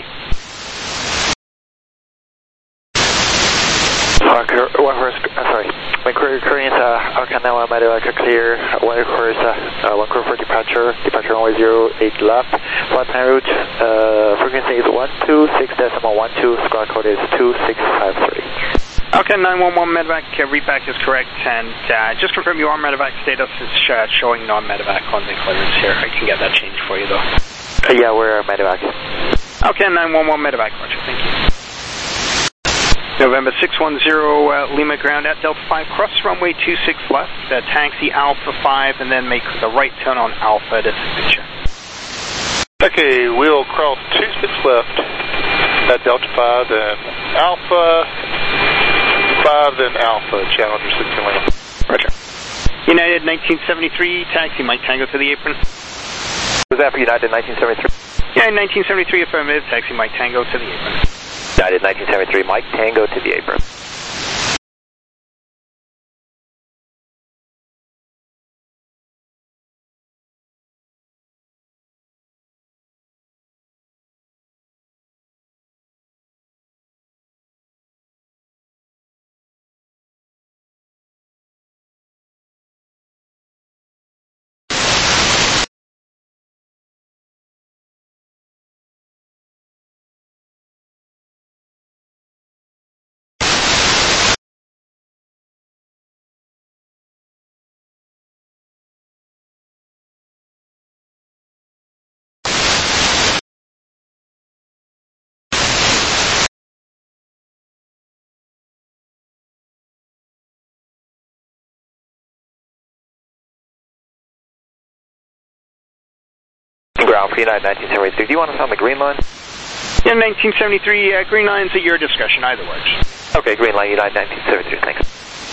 Vancouver Koreans, Alcan 911 Medevac clear, Whitehorse, Vancouver for departure runway 08 left, flight plan route, frequency is 126.12, squawk code is 2653. Okay, 911 Medevac, readback is correct, and just confirm your Medevac status is showing non-Medevac on the clearance here. I can get that changed for you though. Yeah, we're Medevac. Okay, 911 Medevac, roger, thank you. November 610 Lima ground at Delta 5, cross runway 26 left, taxi Alpha 5, and then make the right turn on Alpha to signature. Okay, we'll cross 26 left at Delta 5, then Alpha 5, then Alpha, Challenger 16 Roger. United 1973, taxi Mike Tango to the apron. Was that for United 1973? Yeah, 1973 affirmative, taxi Mike Tango to the apron. United 1973, Mike Tango to the apron. Ground for United 1973. Do you want us on the green line? Yeah, 1973, green line's at your discretion, either works. Okay, green line, United 1973, thanks.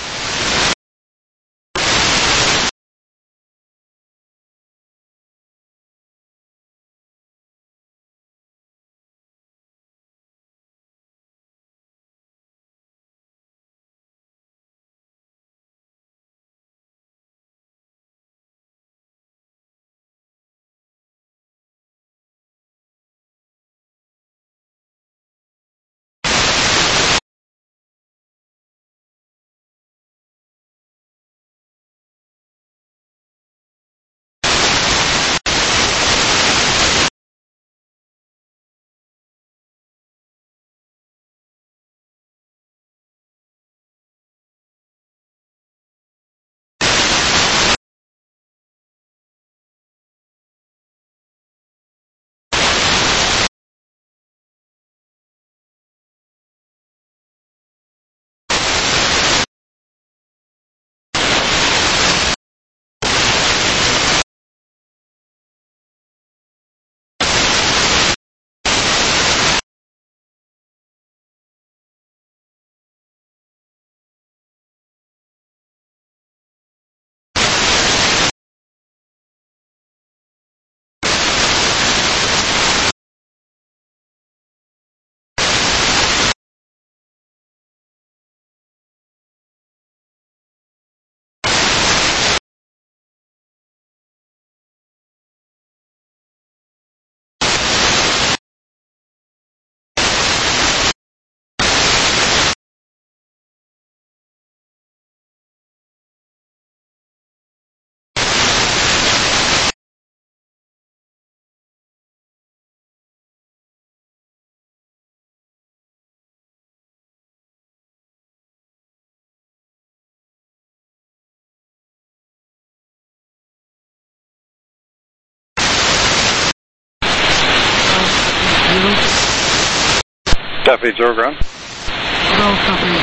South 80 ground. Ground South 80.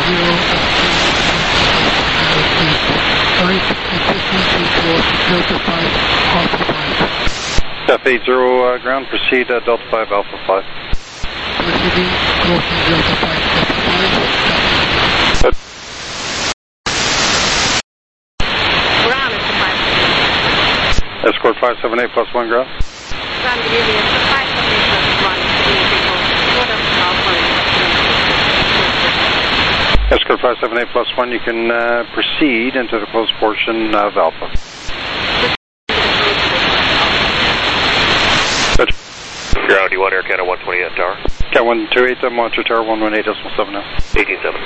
Right, frequency was Delta 5, Alpha 5. South 80 ground, proceed Delta 5, Alpha 5. Proceeding, crossing Delta 5, Alpha 5. Ground is 5. Escort 578 +1 ground. Ground delivery is 578 +1. Quarter of Escort 578 plus 1, you can proceed into the closed portion of Alpha. Ground, you want Air Canada 120 at tower? Cat 128, monitor tower 118.7 now. 18.7.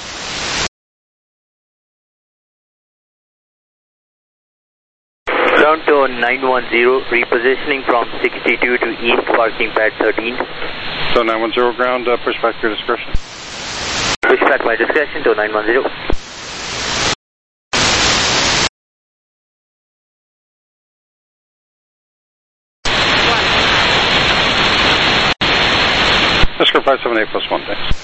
Ground to 910, repositioning from 62 to east, parking pad 13. So 910 ground, push back your discretion. Push back my discretion to 910. Escort 578 plus 1, thanks.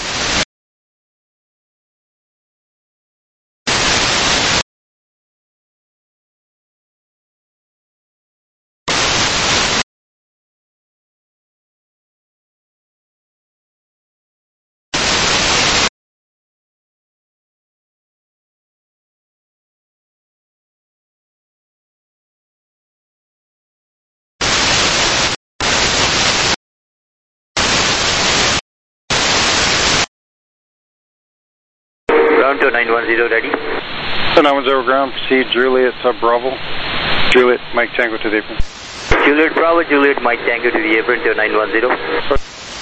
Ground to 910, ready? So 910 ground, proceed Juliet Bravo. Juliet, Mike Tango to the apron. Juliet Bravo, Juliet Mike Tango to the apron to 910.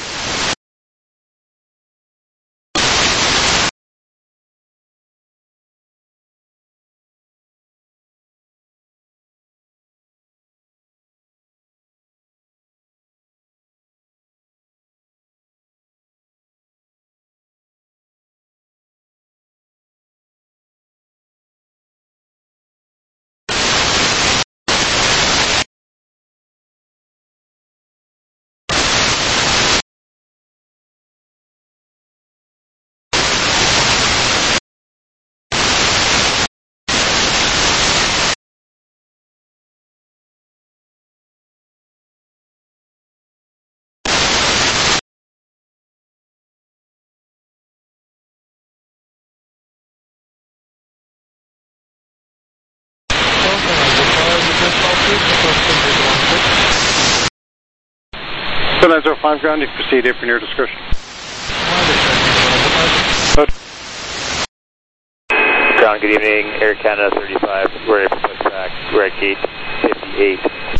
So 905 ground, you can proceed apron your discretion. Ground, good evening, Air Canada 35, we're able to push back, we're at gate 58.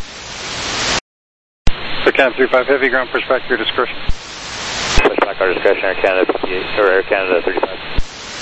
So Can 35 heavy ground, push back your discretion. Push back our discretion, Air Canada 58, or Air Canada 35.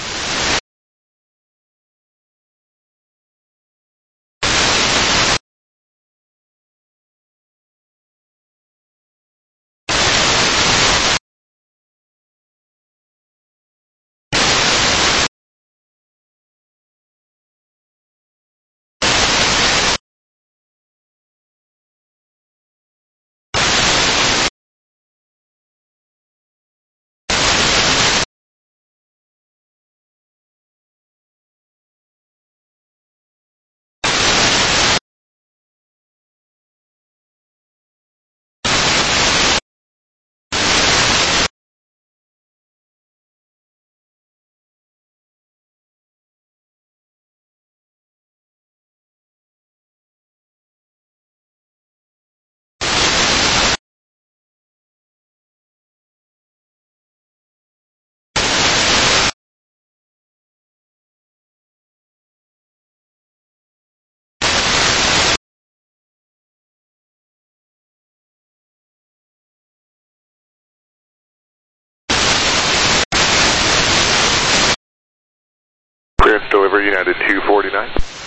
Clearance delivery, United 249.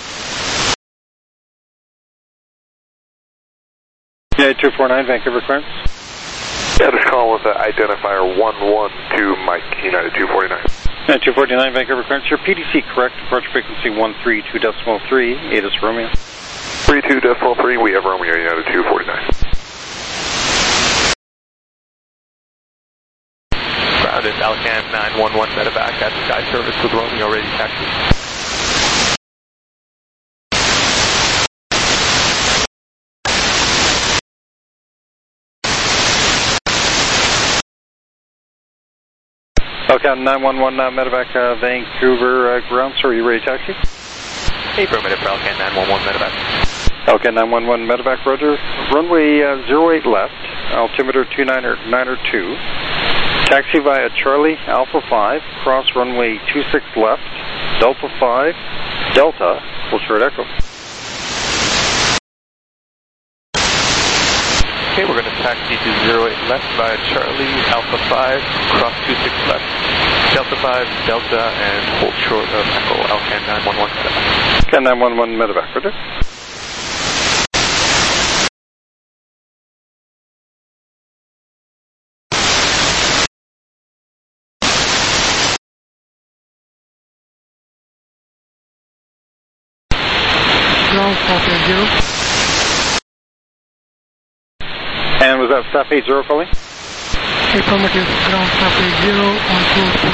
United 249, Vancouver clearance. Yeah, just call with identifier 112 Mike, United 249. United 249, Vancouver clearance. Your PDC correct, approach frequency 132.3, ATIS Romeo. 32.3, we have Romeo, United 249. Grounded, Alcan 911 medevac at Sky Service with Romeo ready taxi. Alcan 911 medevac Vancouver ground, sir, are you ready taxi? Affirmative for Alcan 911 medevac. Alcan 911 medevac, roger. Runway 08 left, altimeter 2992. Taxi via Charlie Alpha 5, cross runway 26 left, Delta 5, Delta, full short echo. Okay, we're going to taxi to 08 left via Charlie Alpha 5, cross 26 left, Delta 5, Delta, and hold short of Echo Alcan 911 medevac. Alcan 911 medevac, roger. Ground South 80. And was that Staff 80 calling? Affirmative, ground South 80 on course for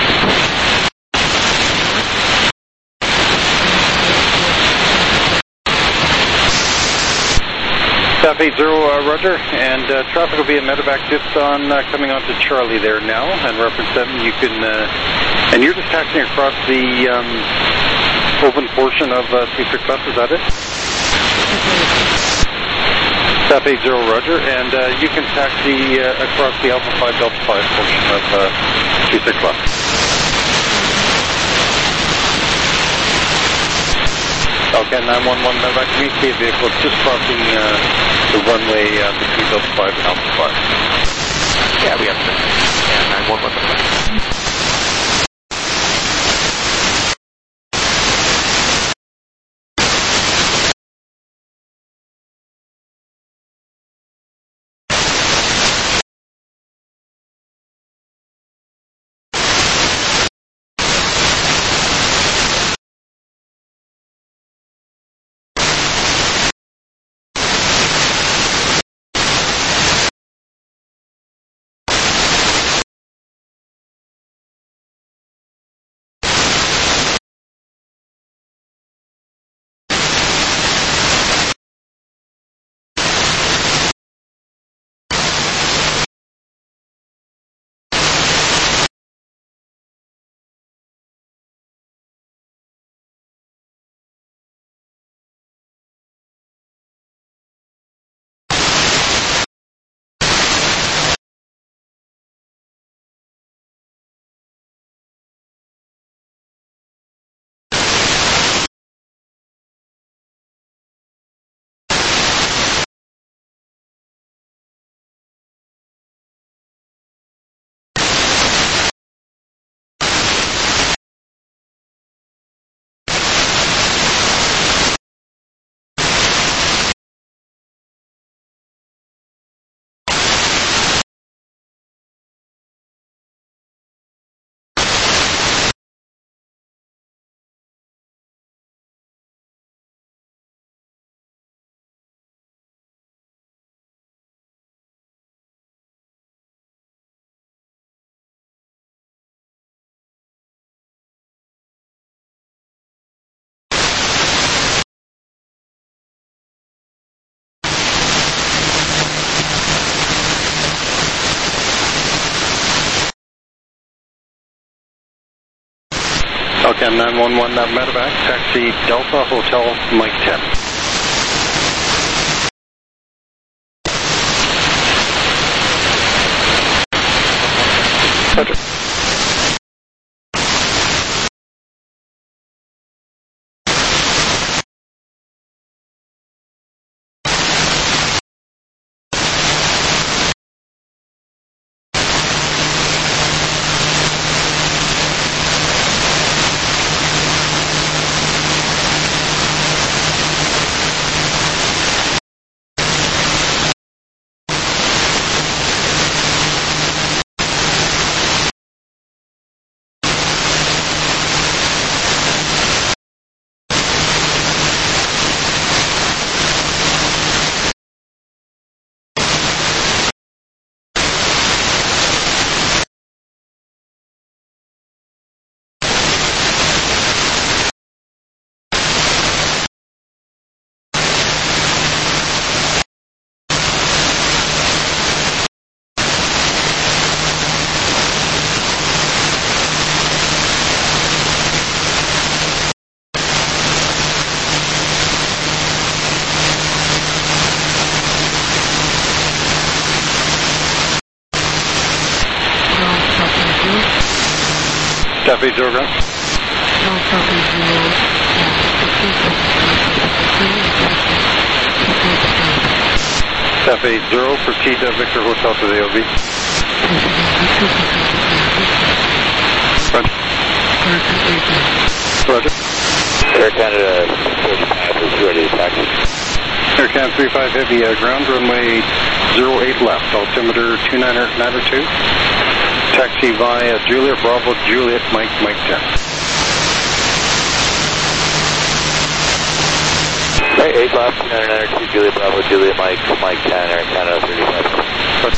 Staff 80, roger, and traffic will be in medevac just on coming onto Charlie there now, and reference 7, you can, and you're just taxiing across the open portion of 26 left, is that it? Staff 80, roger, and you can taxi across the Alpha 5, Delta 5 portion of 26 left. Okay, 911 medevac, communicate vehicle just crossing the runway between Delta 5 and Alpha 5. Yeah, we have to. Yeah, 911 medevac. Okay, 911 medevac, taxi Delta Hotel Mike 10. Roger. Staff 80 ground. Ground Staff 80. Staff 80, proceed to Victor Hotel to the AOB. Roger. Roger. Air Canada 35 is ready to taxi. Air Canada 35 Heavy, ground runway 08 left, altimeter 2992. Taxi via Juliet Bravo Juliet Mike 10. Hey, 8 left, 2992 Juliet Bravo Juliet Mike 10, Air Canada 35.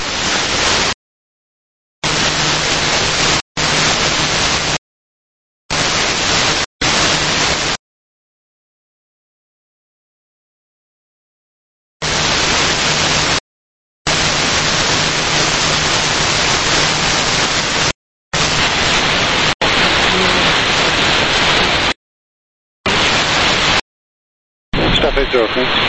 Staff 80, thanks.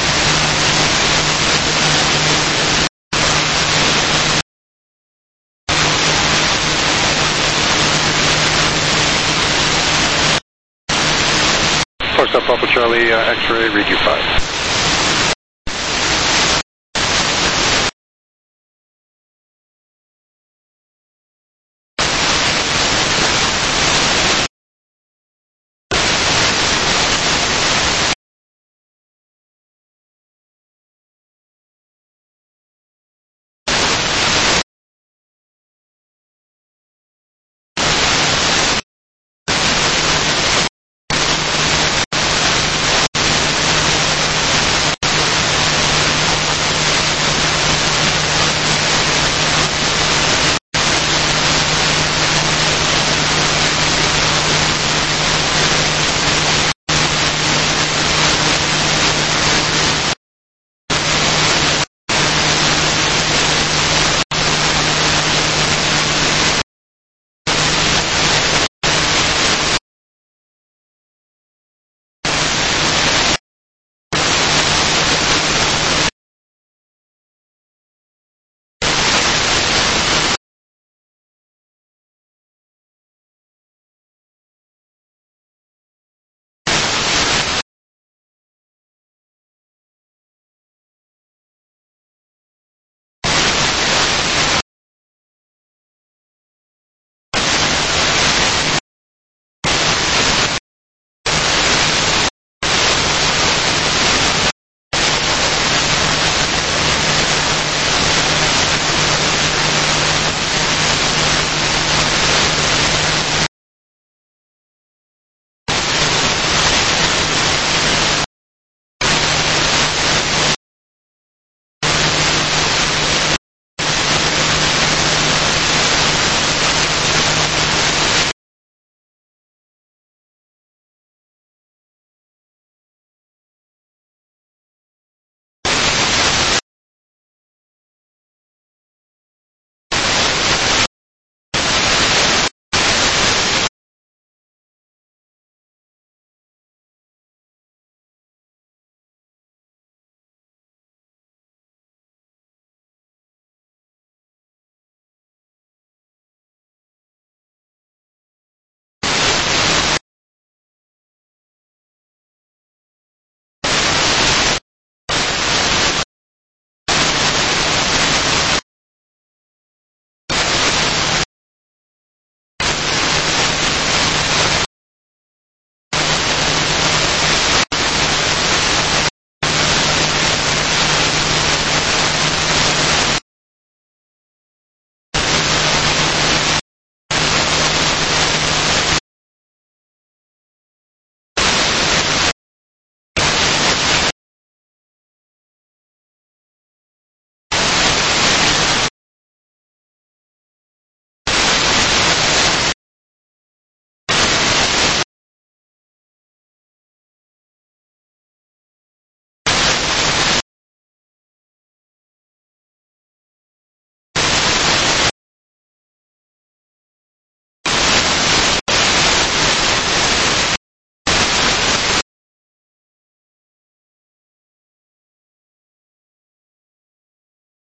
First up, Papa Charlie, X-ray, read you 5.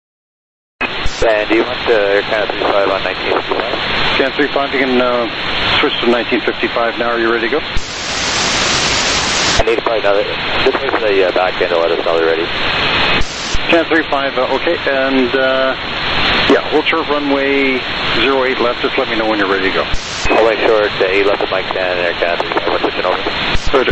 And do you want Air Canada 35 on 1955? Can 35, you can Switch to 1955 now. Are you ready to go? I need to find out. Just wait for the back end to let us know they're ready. 1035, okay. And, yeah, hold short runway 08 left. Just let me know when you're ready to go. I'll make sure it's 8 left at Mike 10 and Air Canada 35. We're switching over. Roger.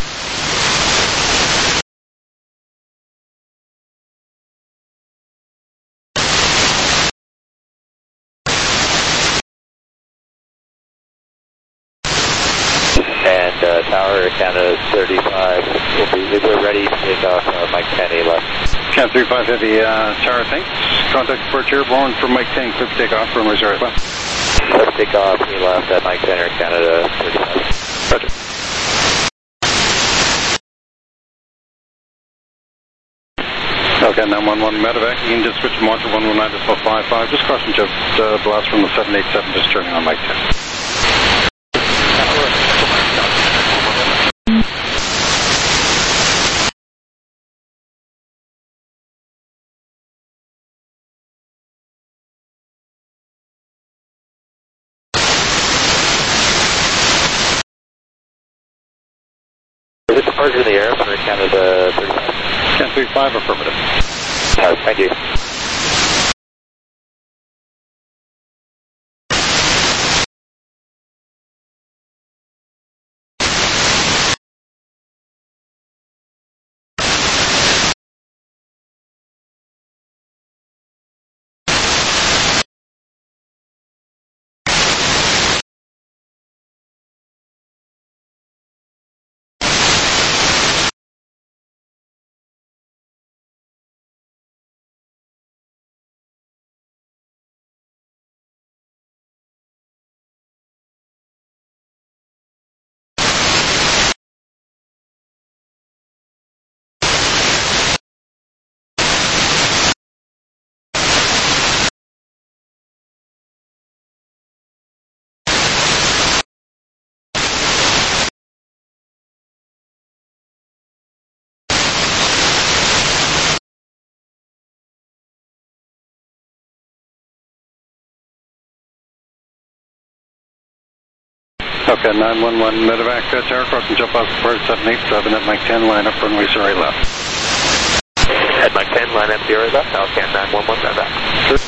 And Tower Air Canada 35 we're ready to take off Mike 10 8 left. 1035 Heavy, Tower, thanks. Contact departure airborne from Mike 10, clear for takeoff, runway 08 left. Let's take off 8 left at Mike 10 Air Canada 35. Roger. Okay, 911 medevac. You can just switch to monitor 119.55. Just caution just blast from the 787, just turning on Mike 10. Is it departure in the air for Canada 35? 1035, affirmative. Thank you. Okay, 911 medevac, Tower, crossing jump off departure 787 at Mike 10, line up runway 08 left. At Mike 10, line up 08 left, Alcan 911 medevac. Sure.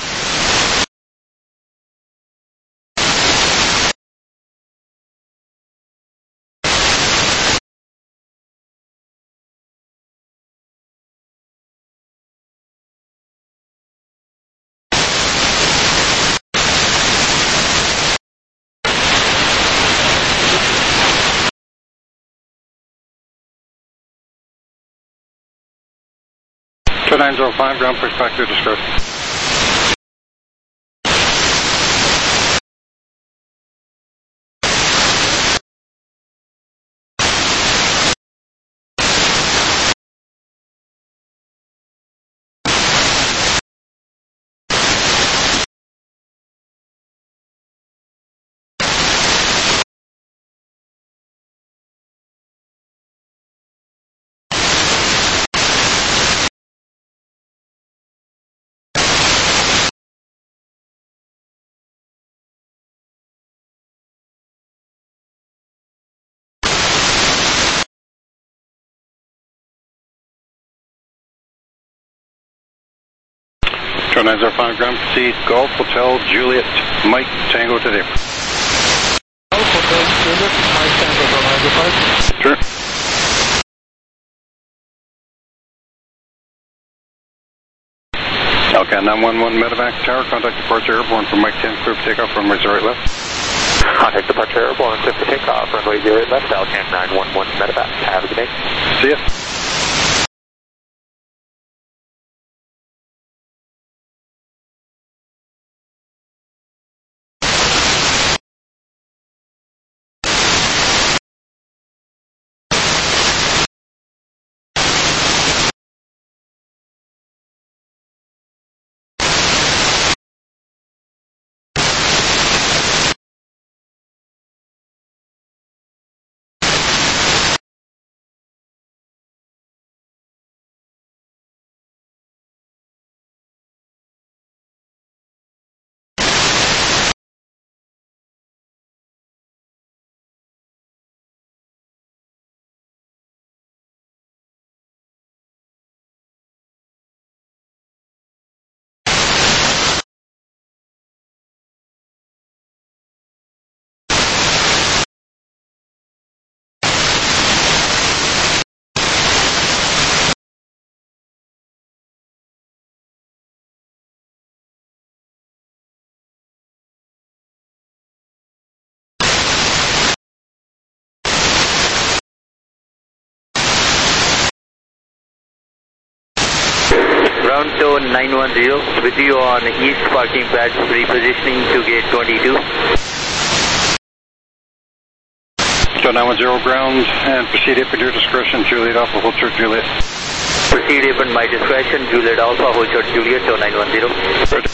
So 905, ground push back to discard. Show 905, ground proceed, Golf Hotel Juliet, Mike Tango to there. Golf Hotel Juliet, Mike Tango from Hyderabad. Sure. Okay, 911 medevac, Tower, contact departure airborne from Mike 10, clear for takeoff, runway 08 left. Contact departure airborne, clear for takeoff, runway 08 left, Alcan 911 medevac. Have a good day. See ya. ground to 910 with you on east parking pad, repositioning to gate 22. So 910 ground and proceed up at your discretion, Juliet Alpha, hold short Juliet. Proceed up at my discretion, Juliet Alpha, hold short Juliet to 910. Right.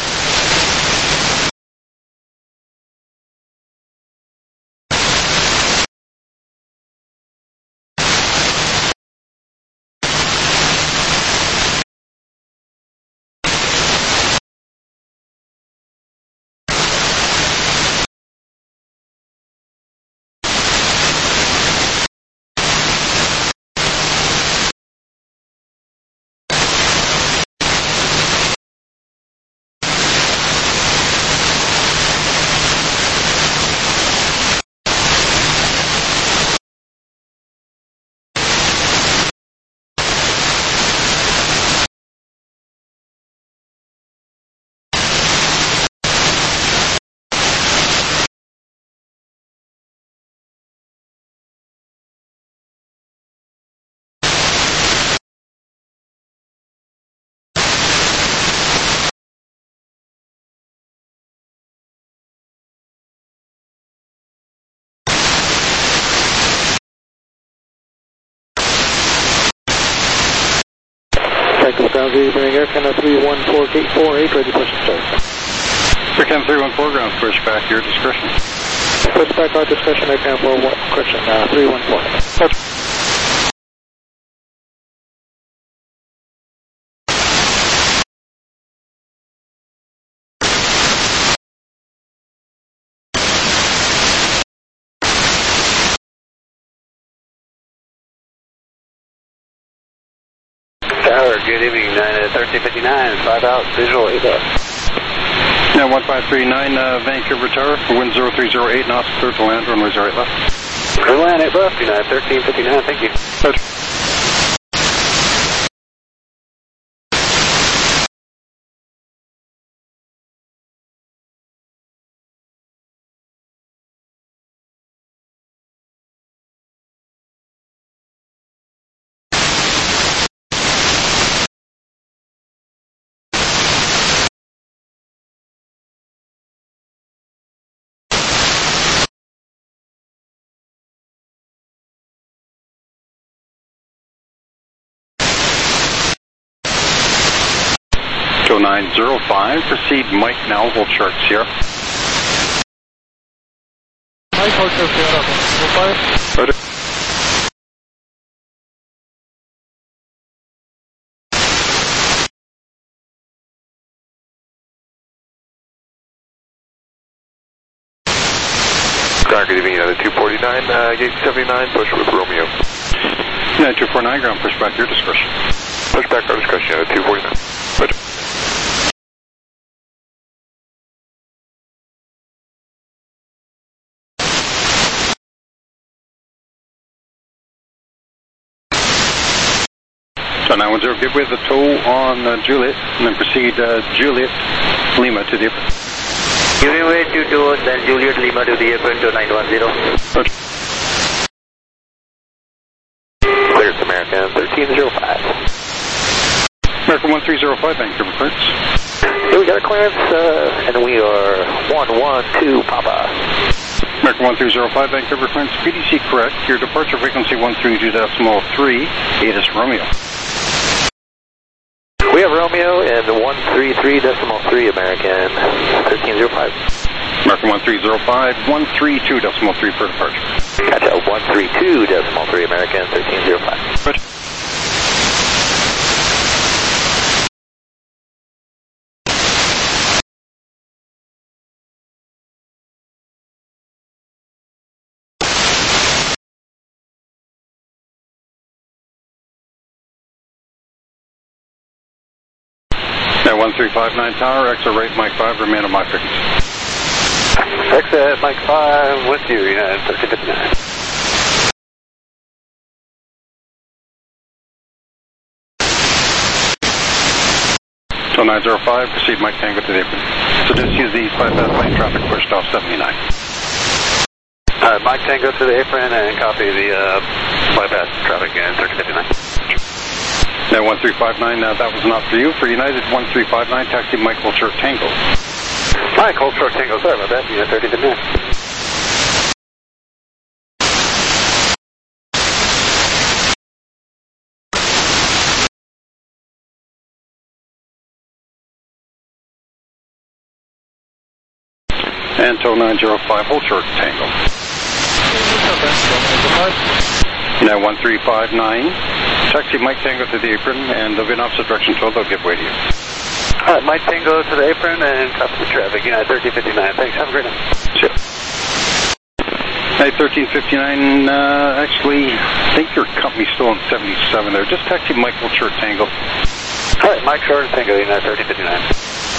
Ground Zero, bring Air Canada 314, gate 48, ready push and start. Air Canada 314 ground, push back your discretion. Push back our discretion, Air Canada 314. Tower, good evening, 1359, 5 out, visual 8 up. Now 1539, Vancouver Tower, wind 0308, knots, clear to land, runway 08 left. Clear to land, 8 left, United 1359, thank you. Good. Go 905, proceed Mike now, hold short Sierra. Mike, hold short Sierra, 05. Roger. Good evening, 249, gate 79, push with Romeo. 249 ground, push back your discretion. Push back our discretion, 249. Roger. So 910, give way the tow on Juliet, and then proceed Juliet Lima to the apron. Giving way to tow, then Juliet Lima to the apron to 910. Roger. Clear to American 1305. American 1305, Vancouver clearance. Here we got a clearance, and we are 112 Papa. American 1305, Vancouver clearance, PDC correct, your departure frequency 132.3, ATIS Romeo. We have Romeo and 133.3 American 1305. American 1305, 132.3 for departure. Gotcha, 132.3 American 1305. Good. Now 1359 Tower, exit right Mike 5, remain on my frequency. Exit Mike 5 with you, United 1359. So 905, proceed Mike Tango to the apron. So just use the bypass lane traffic pushed off 79. Mike Tango to the apron and copy the bypass traffic in 1359. Now 1359, that was not for you. For United 1359, taxi Mike Ultra Tango. Mike Ultra Tango, sorry about that. Unit 3059. Anto 905, hold short, Tango. Now 1359, taxi Mike Tango to the apron, and they'll be in opposite direction until they'll give way to you. Alright, Mike Tango to the apron and copy the traffic. United 1359, thanks, have a great night. Sure. Hey, 1359, actually, I think your company's still in 77 there. Just taxi Mike Ultra Tango. Alright, Mike Short Tango, United 1359.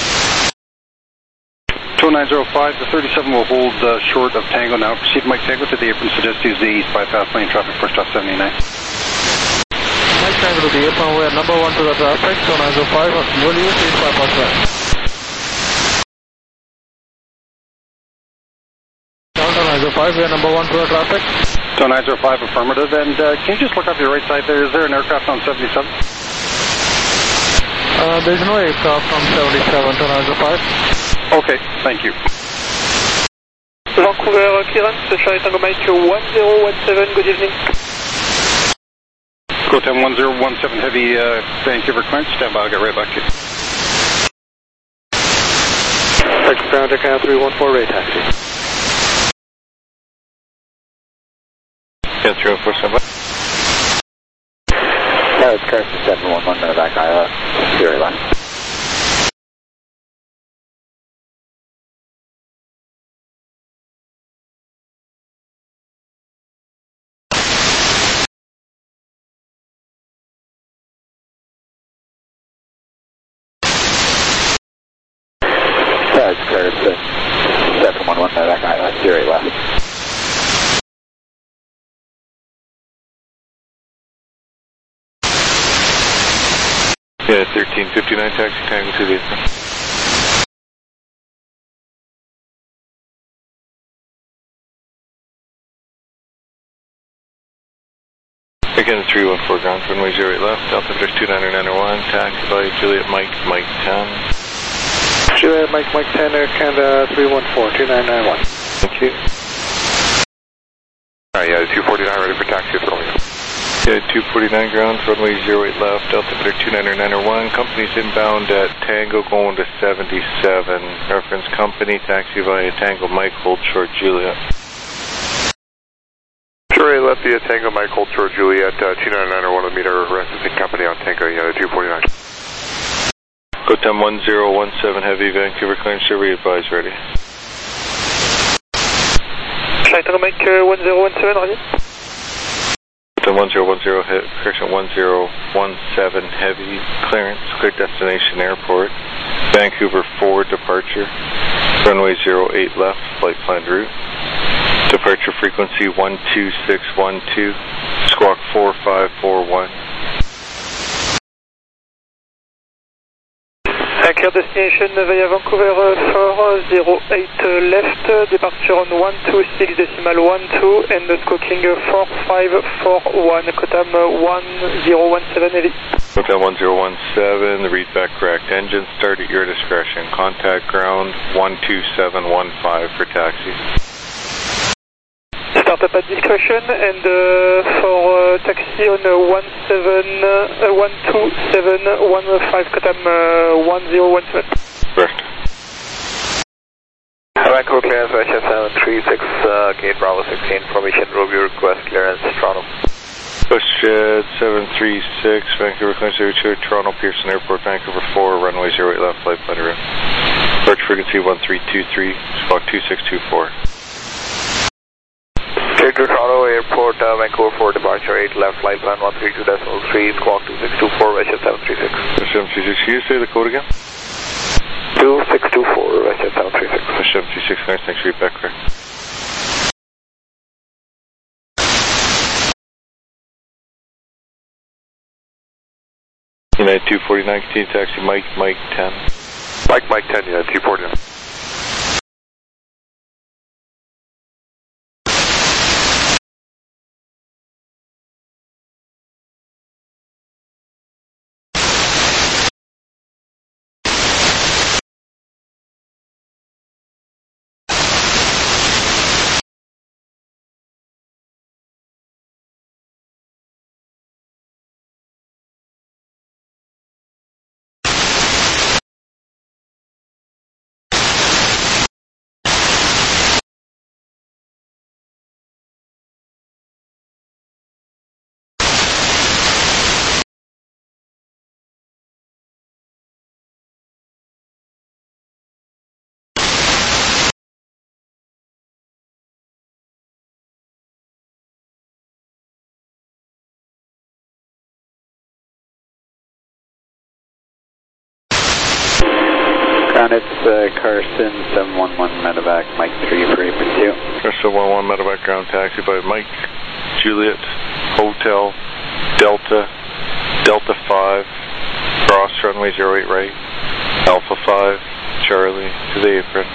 2905, the 37 will hold short of Tango now. Proceed Mike Tango to the apron. Suggest use the east bypass lane traffic for stop 79. Mike Tango to the apron, we're number 1 to the traffic, 2905, will use east bypass lane. Delta 905, we're number 1 to the traffic. 2905, affirmative. And can you just look up your right side there? Is there an aircraft on 77? There's no aircraft on 77, 2905. Okay, thank you. Vancouver clearance, Charlie Tango Mike 1017, good evening. Go 10-1017 heavy Vancouver clearance, stand by, I'll get right back to you. Texas ground, Jack 314, Ray taxi. Yeah, 347. Yeah, it's correct, 711, back Isla, Sierra left. It's clear, it's 711, back Isla, Sierra left. Yeah, 1359, taxi Tango to the apron. Again, 314 ground, runway 08 left, Delta British 29901, taxi by Juliet Mike 10. Juliet Mike 10, Air Canada 314, 2991. Thank you. Alright, yeah, 249 ready for taxi at Romeo. Yeah, 249 ground, runway 08 left, Delta British 29901, company's inbound at Tango going to 77, reference company, taxi via Tango Mike, hold short Juliet. Sure, left via Tango Mike, hold short Juliet, 29901 meter, referencing company on Tango, yeah, 249. Go 10-1017 heavy, Vancouver clearance, survey advised, ready. Charlie Tango Mike 1017, ready. 10-1010, correction 1017 heavy, clearance, clear destination airport, Vancouver 4 departure, runway 08 left, flight planned route, departure frequency 12612, squawk 4541. Clear destination via Vancouver 408 left, departure on 126.12 and squawking 4541, Kotam 1017 heavy. Kotam 1017, the readback correct. Engine start at your discretion. Contact ground 12715 for taxi. Start up at discretion and for taxi on 12715, Kotam 1017. Correct. Vancouver clearance, Russia 736, gate Bravo 16, formation, Romeo request clearance, Toronto. WestJet 736, Vancouver clearance, Toronto Pearson Airport, Vancouver 4, runway 08 left, flight plan route. Approach frequency 1323, squawk 2624. Clear to Toronto Airport, Vancouver 4, departure 8 left, flight plan 132.3, squawk 2624, Russia 736. 736, can you say the code again? 2624, Russia 736. 736, nice, thanks, read back correct. United 249, continue taxi Mike 10. Mike 10, United 249. Ground, it's Carson, 711 Medevac, Mike 3 for 8.2. Carson 711 Medevac ground, taxi by Mike, Juliet, Hotel, Delta, Delta 5, cross runway 08 right, Alpha 5, Charlie, to the apron.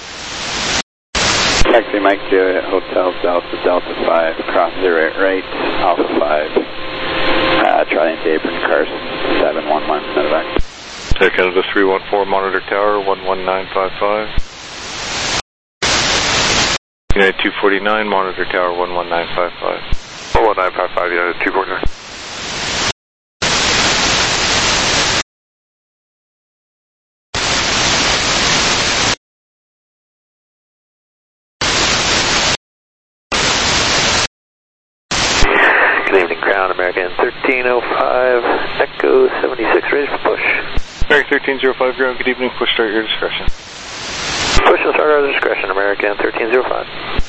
Taxi Mike Juliet, Hotel, Delta, Delta 5, cross 08 right, Alpha 5, Charlie into apron, Carson, 711 Medevac. Air Canada 314, monitor tower, 11955. United 249, monitor tower, 11955. 11955, United 249. Good evening, ground, American 1305, Echo 76, ready for push. American 1305, ground, good evening, push start your discretion. Push and start our discretion, American 1305.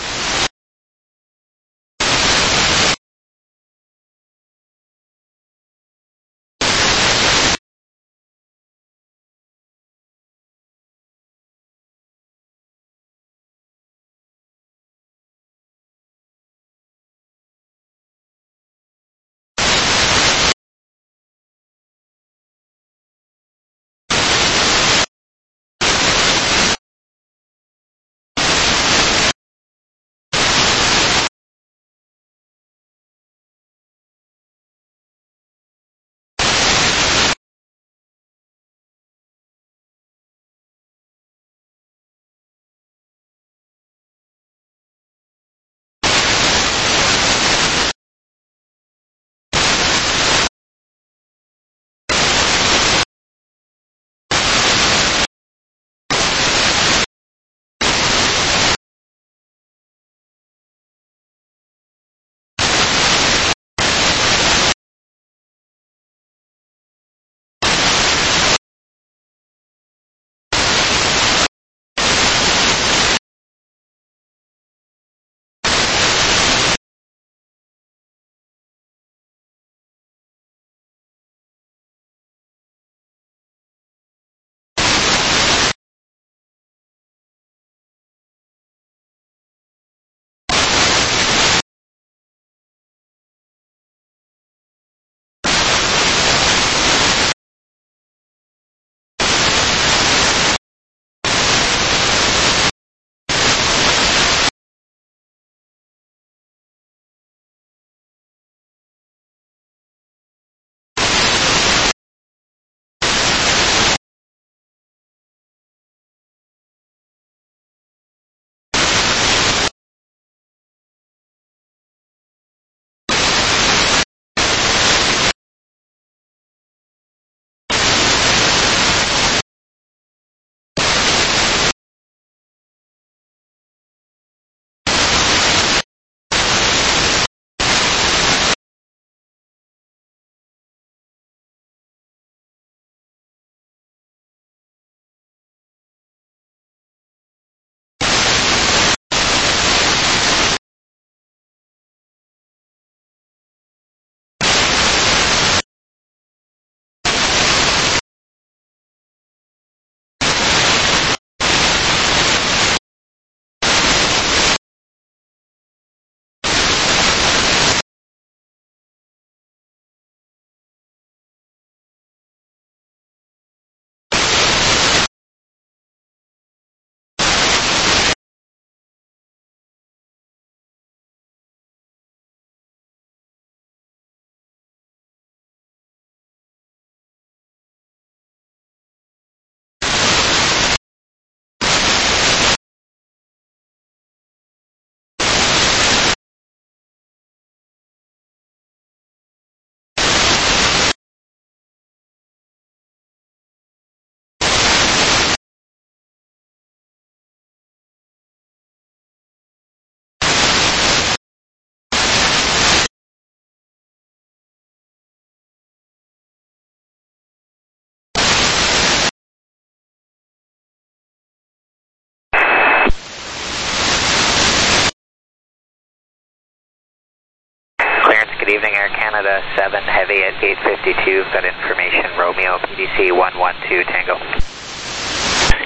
Good evening, Air Canada 7 Heavy at gate 52. Got information, Romeo, PDC 112 Tango.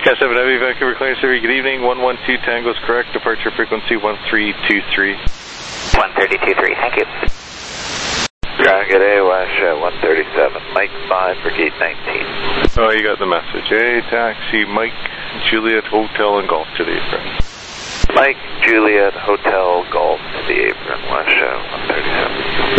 Cat 7 Heavy, Vancouver Clarence City, good evening. 112 Tango is correct. Departure frequency 1323. 1323, thank you. Ground, good day, West 137. Mike 5 for gate 19. Oh, you got the message. Hey, taxi, Mike, Juliet, Hotel, and Golf to the apron. Mike, Juliet, Hotel, Golf to the apron, West 137.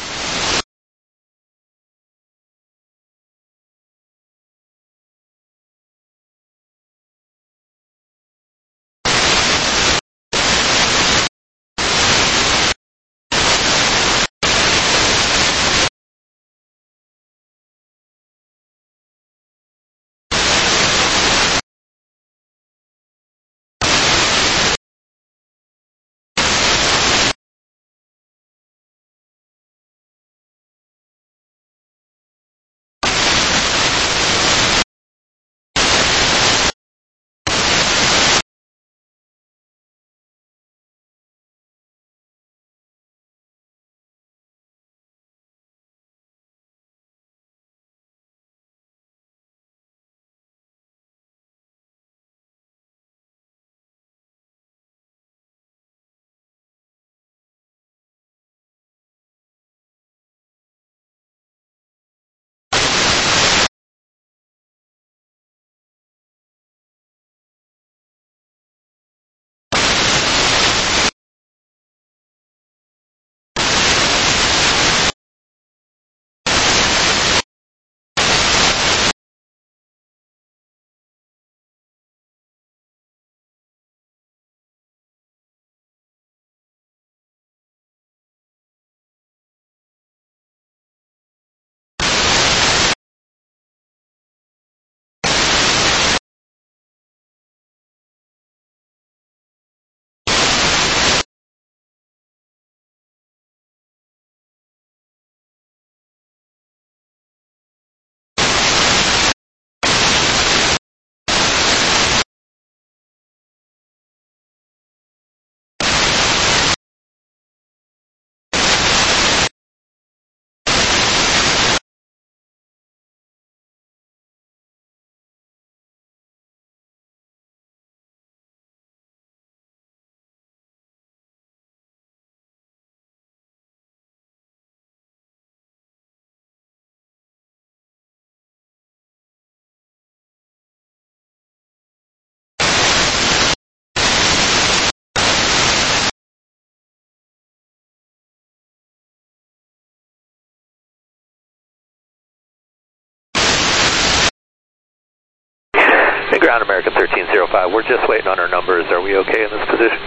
Ground American 1305, we're just waiting on our numbers. Are we okay in this position?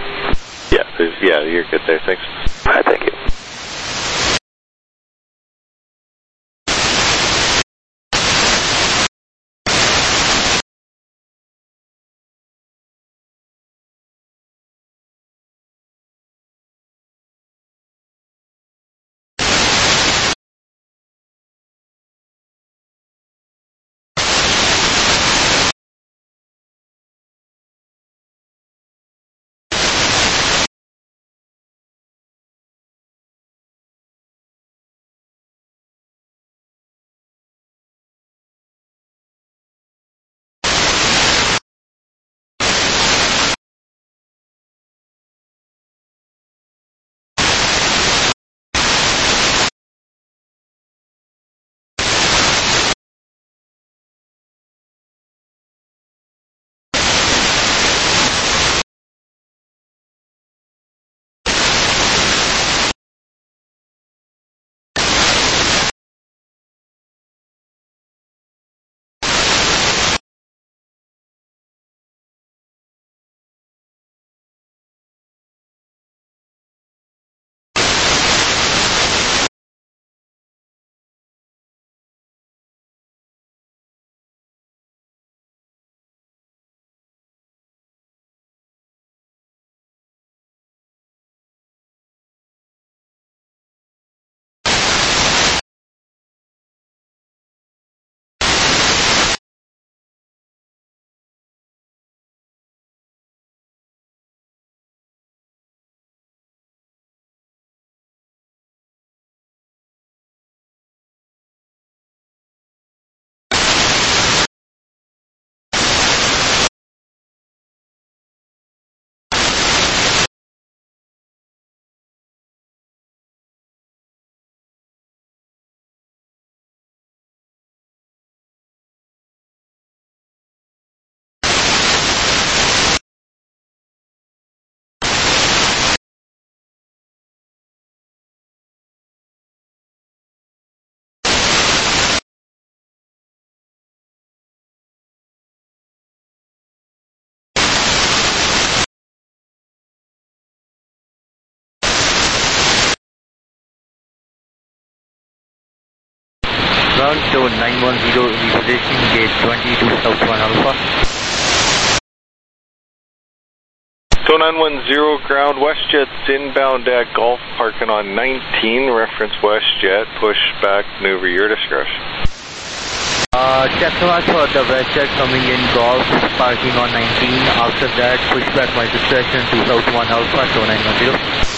Yeah, you're good there. Thanks. All right, thank you. ground to 910 repositioning gate 22 South 1 Alpha. So 910 ground, WestJet's inbound at Golf parking on 19, reference WestJet, push back, maneuver your discretion. Check so much for the WestJet coming in Golf, parking on 19, after that push back my discretion to South 1 Alpha, so 910.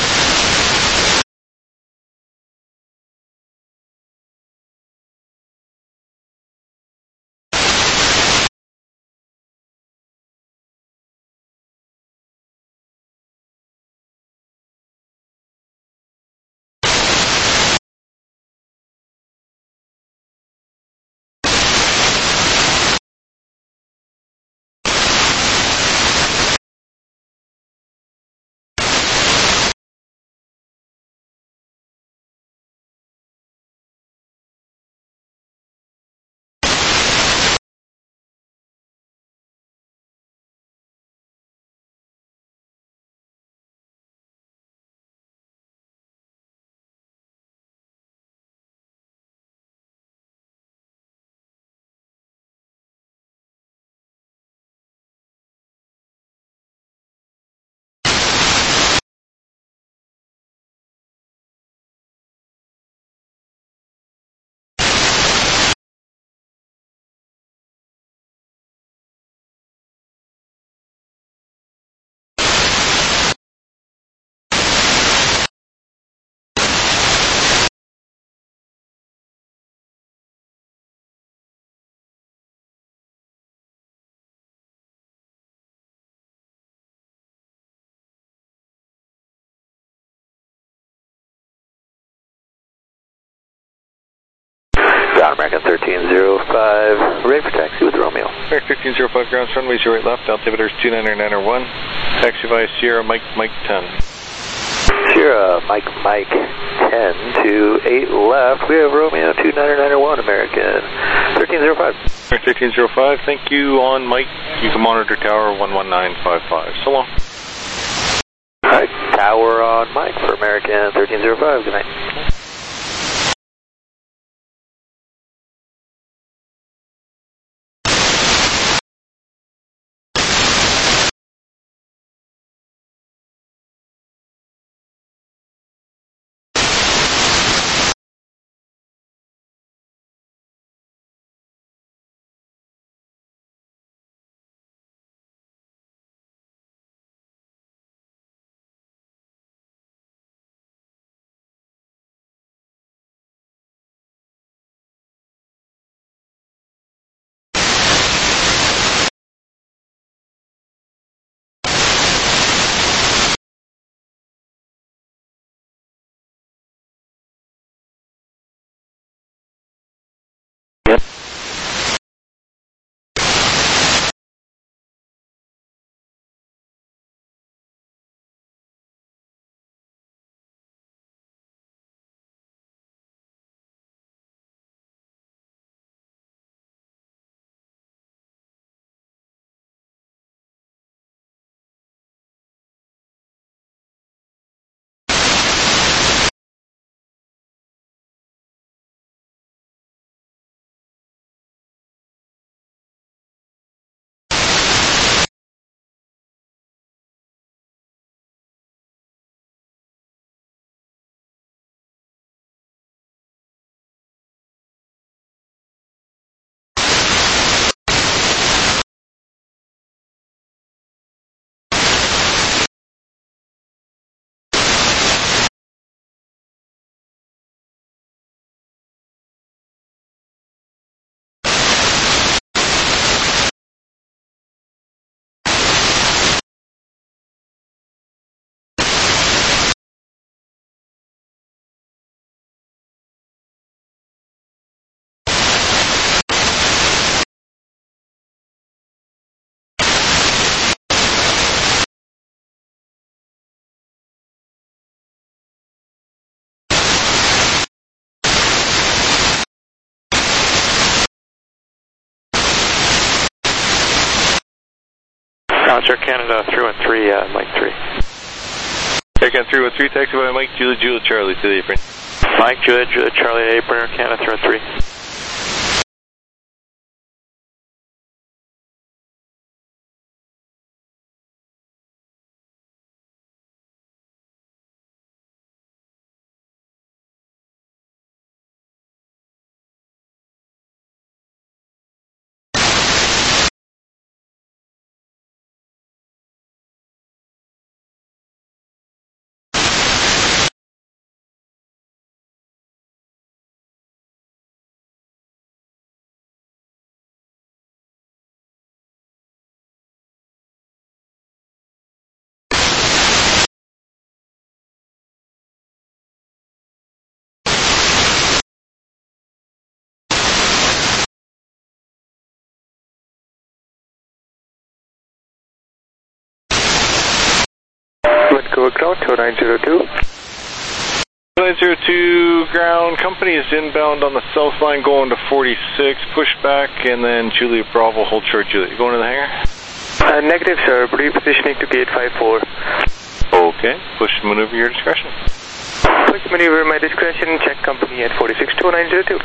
American 1305, ready for taxi with Romeo. American 1305, ground runway 08 left, altimeter is 29901, taxi via Sierra Mike 10. Sierra Mike 10 to 8 left, we have Romeo 29901, American 1305. American 1305, thank you, on Mike, you can monitor tower 11955, so long. Alright, tower on Mike for American 1305, good night. Roger, Canada through and 3, Mike 3. Again, 313, taxi by Mike, Julia, Charlie to the apron. Mike, Julia, Charlie, apron, Canada through and 3. over ground, 2902. 902 ground, company is inbound on the south line going to 46, push back, and then Juliet Bravo, hold short Juliet. You going to the hangar? Negative, sir, repositioning to gate 54. Okay, push maneuver your discretion. Push maneuver my discretion, check company at 462902.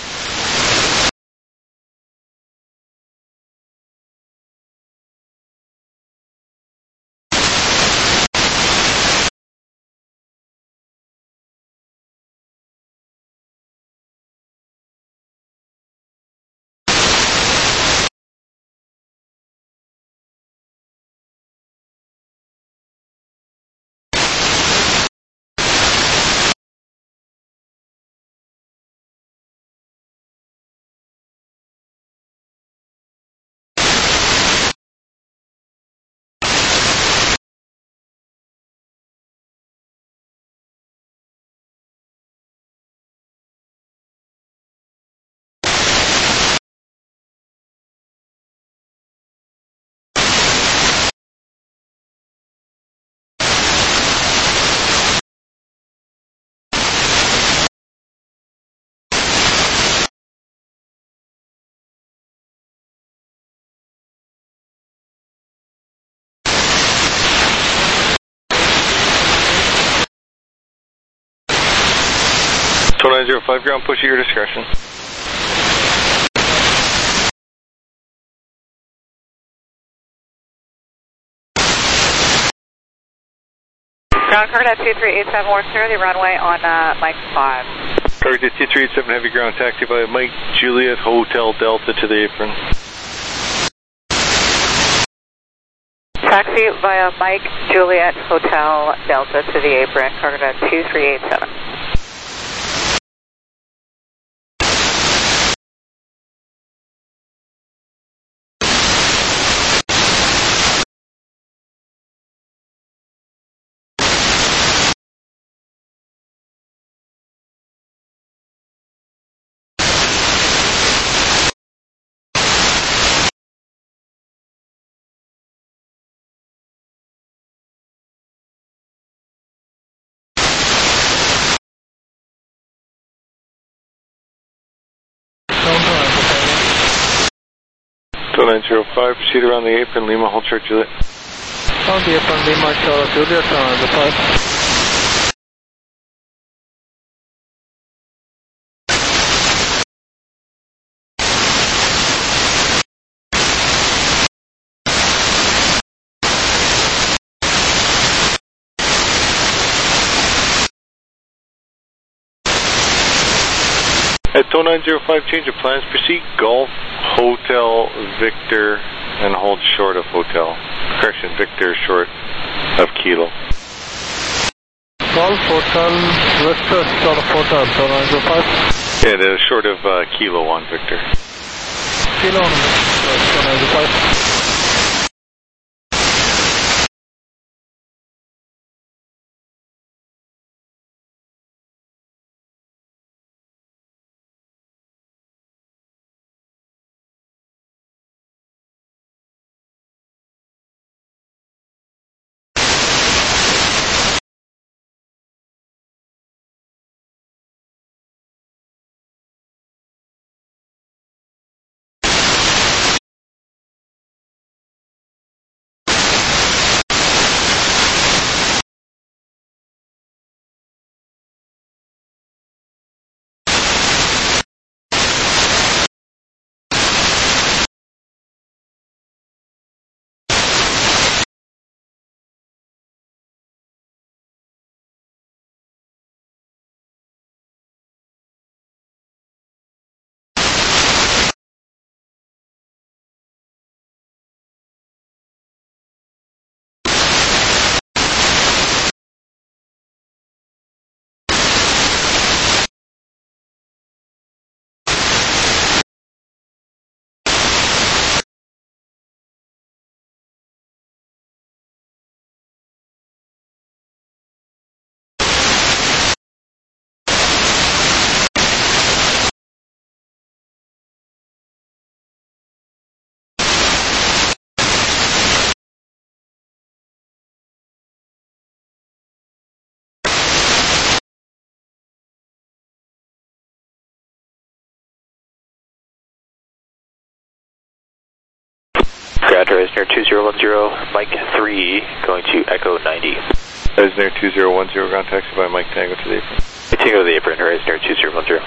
So 905 ground, push at your discretion. Ground Carter 2387 West the runway on Mike 5. Target 2387 heavy ground, taxi by Mike Juliet Hotel Delta to the apron. Taxi via Mike Juliet Hotel Delta to the apron, Carter 2387. So 905, proceed around the apron, Lima, hold short Juliet. On the apron, Lima, Charlotte, Juliet, the 5. At 0905, change of plans, proceed Golf, Hotel, Victor, and hold short of Hotel. Correction, Victor short of Kilo. Golf, Hotel, Victor, short of Hotel, 0905. Yeah, short of Kilo on Victor. Kilo on Victor, 0905. Ground Reisner 2010, Mike 3, going to Echo 90. Reisner 2010, ground taxi by Mike Tango to the apron. Tango to the apron, Reisner 2010.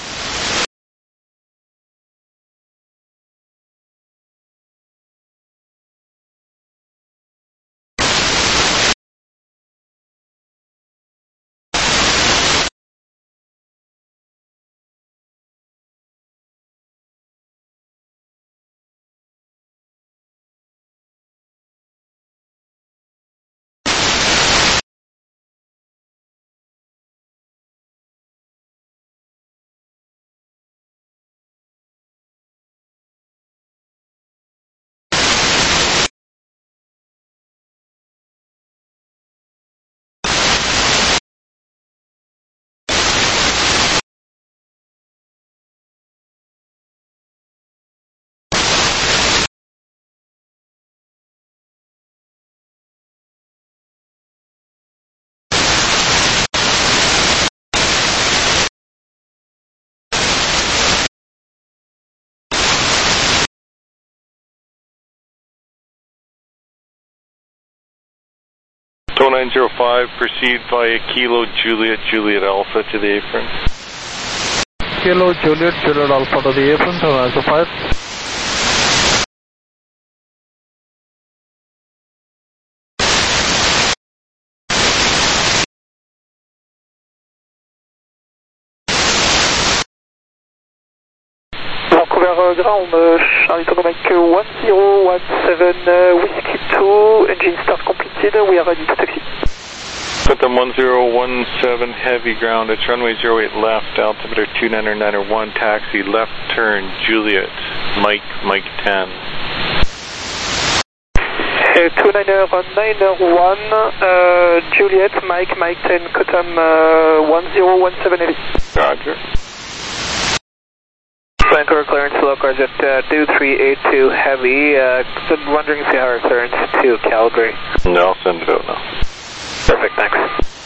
Tow 905, proceed via Kilo Juliet, Juliet Alpha to the apron. Kilo Juliet, Juliet Alpha to the apron, Tow 905. Vancouver ground, Charlie Tango Mike 1017, Whiskey 2, engine start completed, we are ready to taxi. Put them 1017 heavy ground, it's runway 08 left, altimeter 29901, taxi left turn, Juliet, Mike 10. 29991, Juliet, Mike 10, Cotam 1017 heavy. Roger. Vancouver clearance, local jet 2382 heavy, wondering if you have clearance to Calgary. No, I'll send it out now. Perfect, thanks.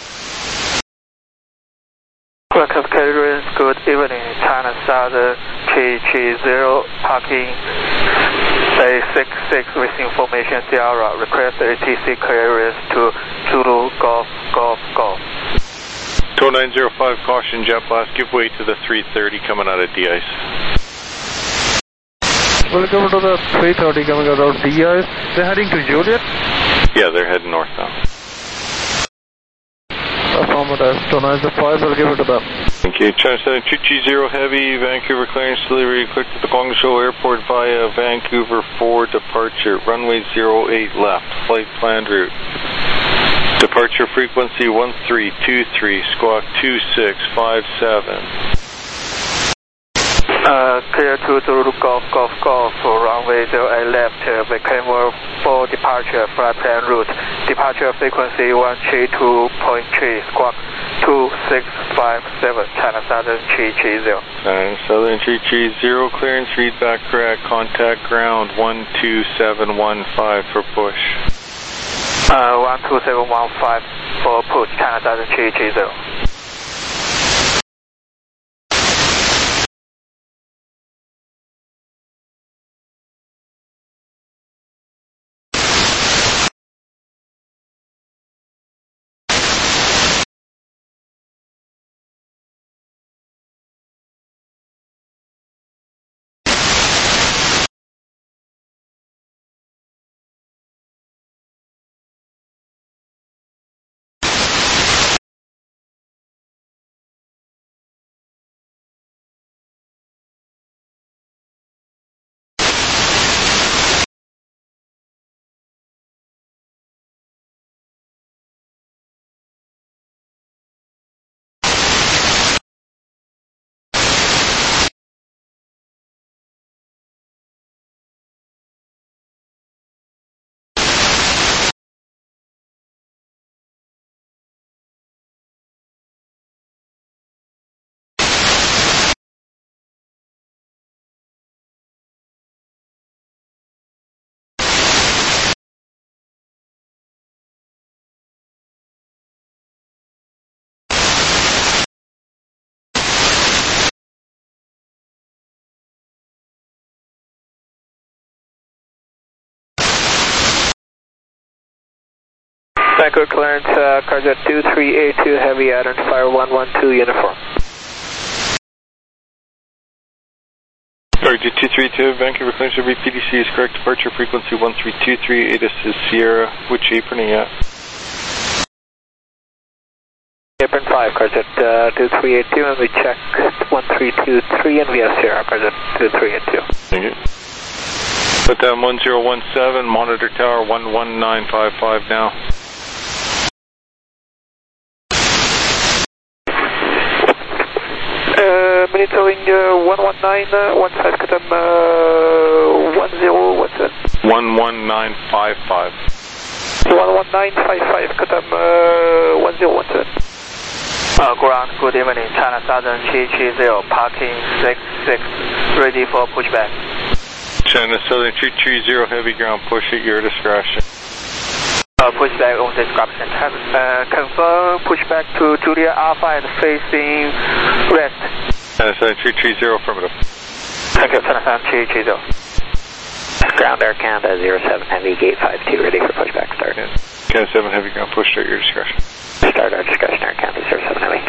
Welcome Calgary, good evening, China Southern 330, parking Bay 66 with information Sierra, request ATC clearance to Zulu Golf. Tow 905, caution jet blast, give way to the 330 coming out of D-Ice. Welcome to the 330 coming out of D-Ice. They're heading to Juliet? Yeah, they're heading northbound. Affirmative, Tow 905, we'll give it to them. Thank you. China 7230 heavy, Vancouver clearance delivery, click to the Guangzhou Airport via Vancouver 4 departure, runway 08 left, flight planned route. Departure frequency 1323, squawk 2657. Clear to Zulu Golf, runway 08 left, Vancouver 4 departure, flight plan route, departure frequency 132.3, squawk 2657, China Southern 330. China Southern 330, clearance readback correct, contact ground 12715 for push. 12715 for push, China Southern 330. Vancouver clearance, Carjet 2382 Heavy, identifier 112 uniform. Carjet 232, Vancouver clearance to PDC is correct, departure frequency 1323, ATIS is Sierra, which apron are you at? Apron 5, Carjet 2382, and we check 1323, and we have Sierra, Carjet 2382. Thank you. Put down 1017, monitor tower 11955 now. Monitoring 119, 15 Qatam 10, what's that? 11955. 11955 Qatam 1017. Ground, good evening, China Southern 330, parking 66, ready for pushback. China Southern 330, heavy ground, push at your discretion. Pushback on description. Confirm pushback to Julia Alpha and facing west. China Southern 330, affirmative. Thank you, China Southern 330. Ground Air Canada 07 Heavy, gate 52, ready for pushback start. Canada 7 Heavy, ground, push at your discretion. Start our discretion, Air Canada 07 Heavy.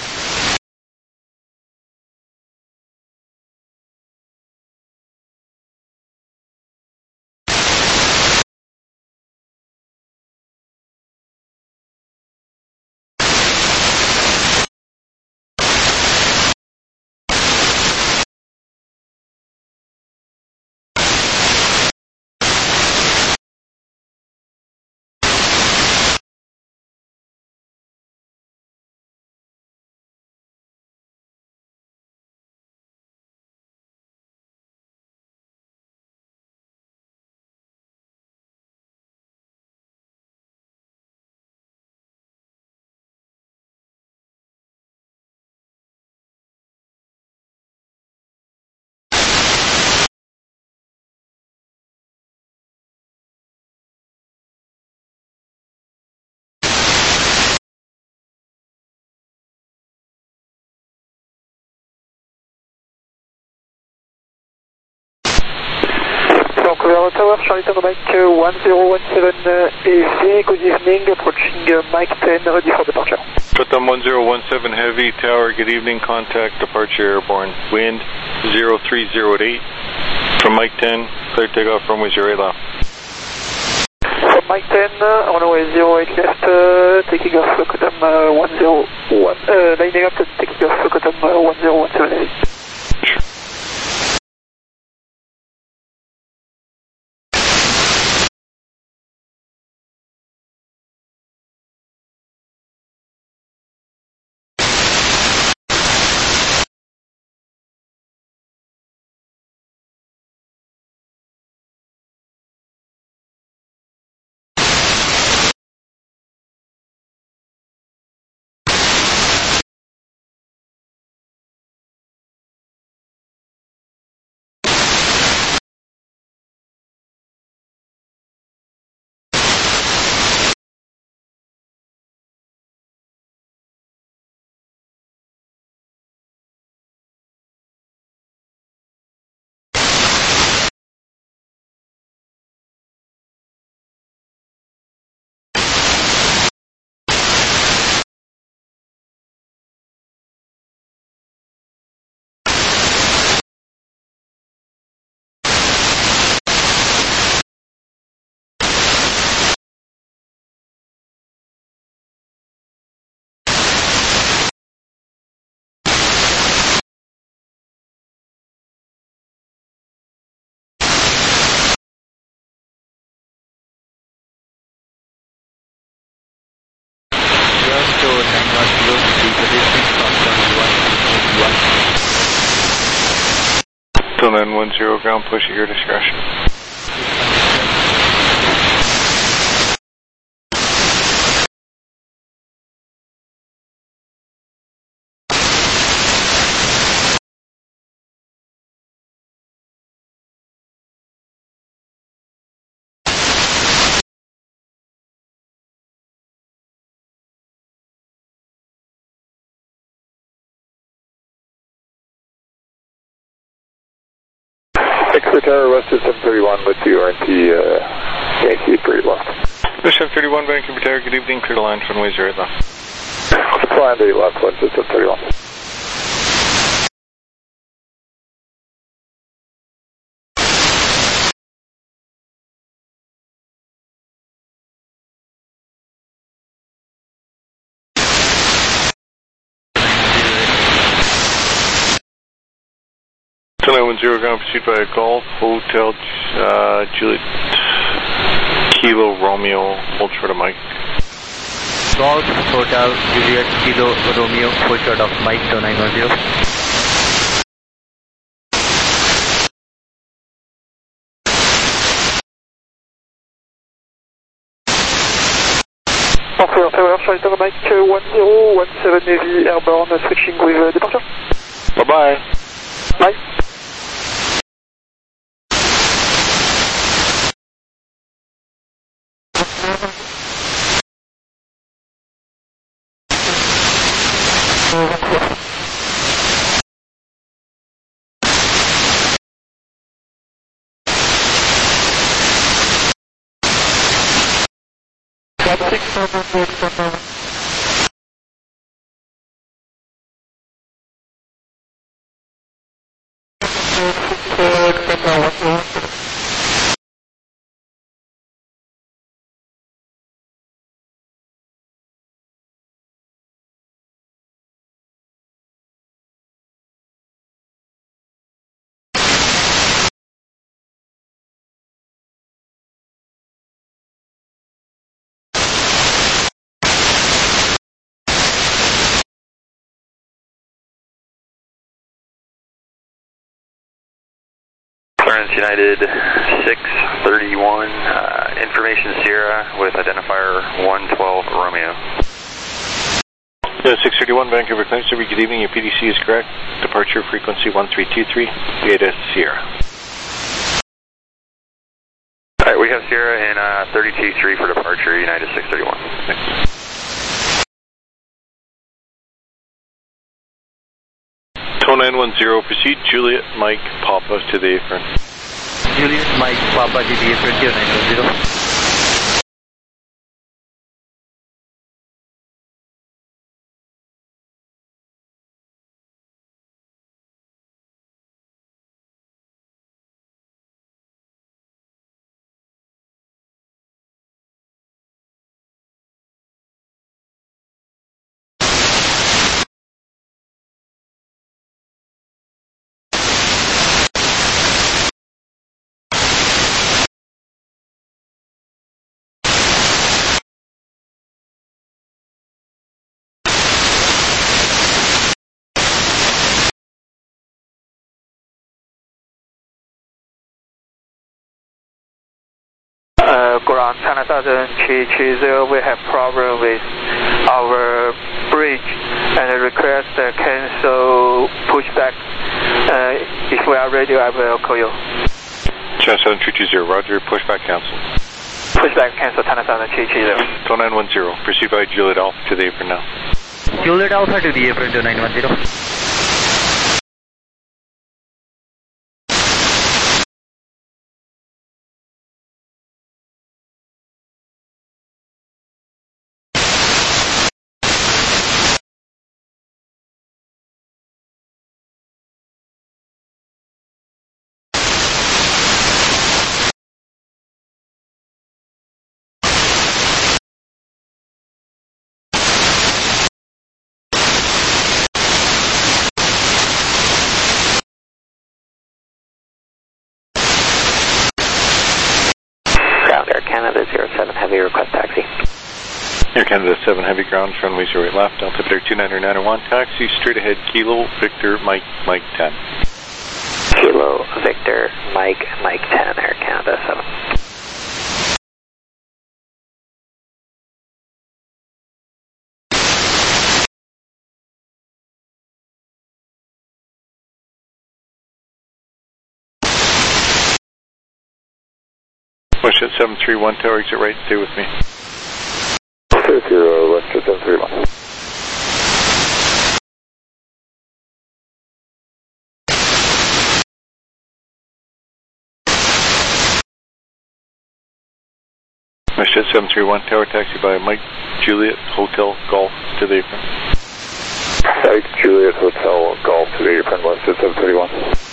Vancouver Tower, Charlie Tower Mike 1017 AC, good evening, approaching Mike 10, ready for departure. Put them 1017 Heavy, tower, good evening, contact, departure airborne, wind 0308, from Mike 10, clear takeoff, runway 08 left. From Mike 10, runway 08 left, taking off Qatam 101, lining up, taking off Qatam 1017. Till 910, ground, push at your discretion. Exeter Tower, West 731, with the RNT, Yankee 3 left. Bishop 31, Vancouver Tower, good evening, clear the line, runway 08 left. Flying 8 left, Winston 31. Ground pursued by a Golf Hotel Juliet Kilo Romeo, hold short of Mike. Golf Hotel Juliet Kilo Romeo, hold short of Mike 2910. Tower Tower, Charlie Tower Mike 1017 Navy airborne, switching with departure. Bye-bye. Bye. United 631, information Sierra with identifier 112 Romeo. 631 Vancouver Claims Service, good evening, your PDC is correct. Departure frequency 1323, Beta Sierra. Alright, we have Sierra in 323 for departure, United 631. Thanks. TOW 910, proceed Juliet Mike Papa to the apron. Juliet Mike Papa to the apron, 910. Ground China 330, we have problem with our bridge and request cancel pushback. If we are ready, I will call you. China 320, roger, pushback cancel. Pushback cancel, China 330. TOW 910, proceed by Juliet Alpha to the apron now. Juliet Alpha to the apron, 910. Canada 07 Heavy, request taxi. Air Canada 7 Heavy, ground, runway 08 left, altimeter 29901, taxi straight ahead, Kilo Victor Mike 10. Kilo Victor Mike 10, Air Canada 7. Push at 731, tower exit right, stay with me. 30, West 731. Jet 731, tower taxi by Mike Juliet Hotel Golf to the apron. Mike Juliet Hotel Golf to the apron, Jet 731.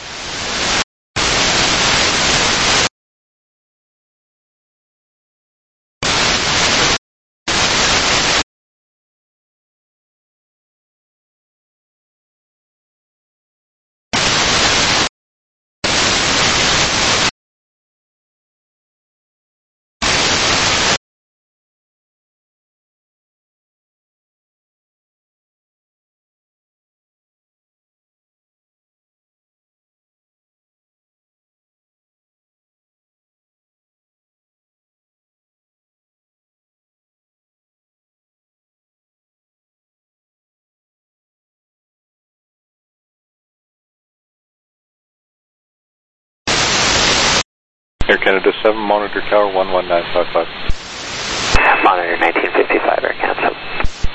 Air Canada 7, Monitor Tower 11955. Monitor 1955, Air Canada 7.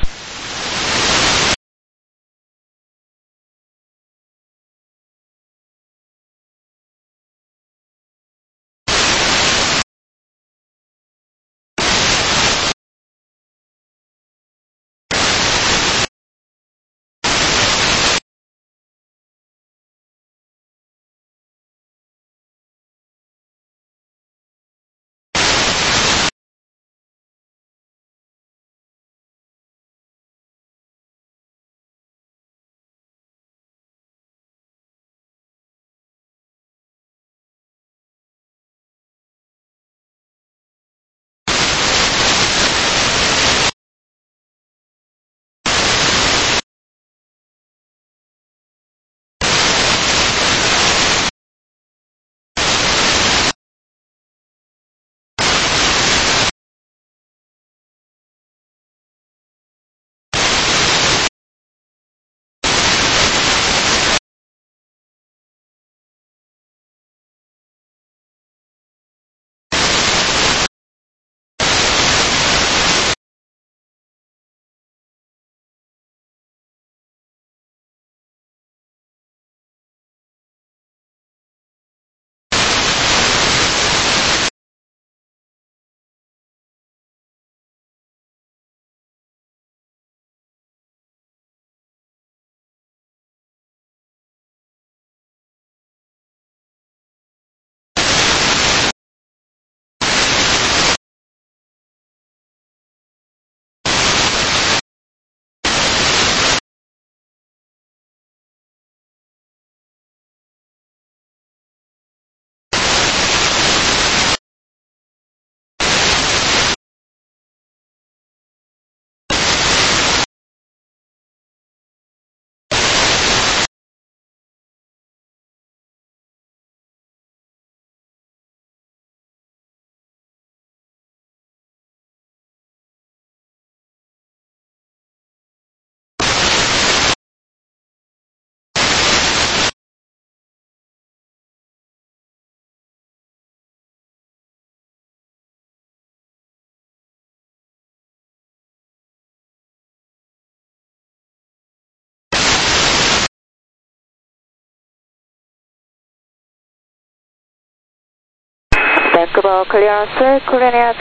Vancouver clearance, Korean Air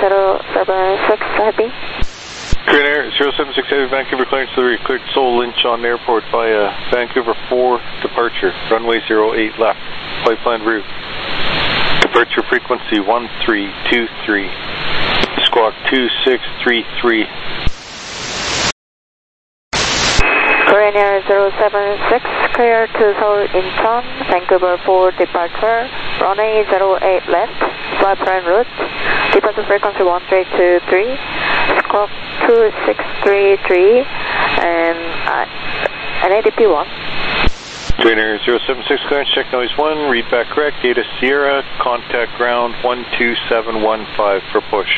076 Heavy. Korean Air 076 Heavy, Vancouver clearance delivery, cleared Seoul Lynch on airport via Vancouver 4 departure, runway 08 left, flight plan route. Departure frequency 1323, squawk 2633. Korean Air 076, clear to Seoul Incheon, Vancouver 4 departure, runway 08 left, flight plan route, departure frequency 1323, squawk 2633, and NADP 1. Korean Air 076 clearance, check noise 1, read back correct, data Sierra, contact ground 12715 for push.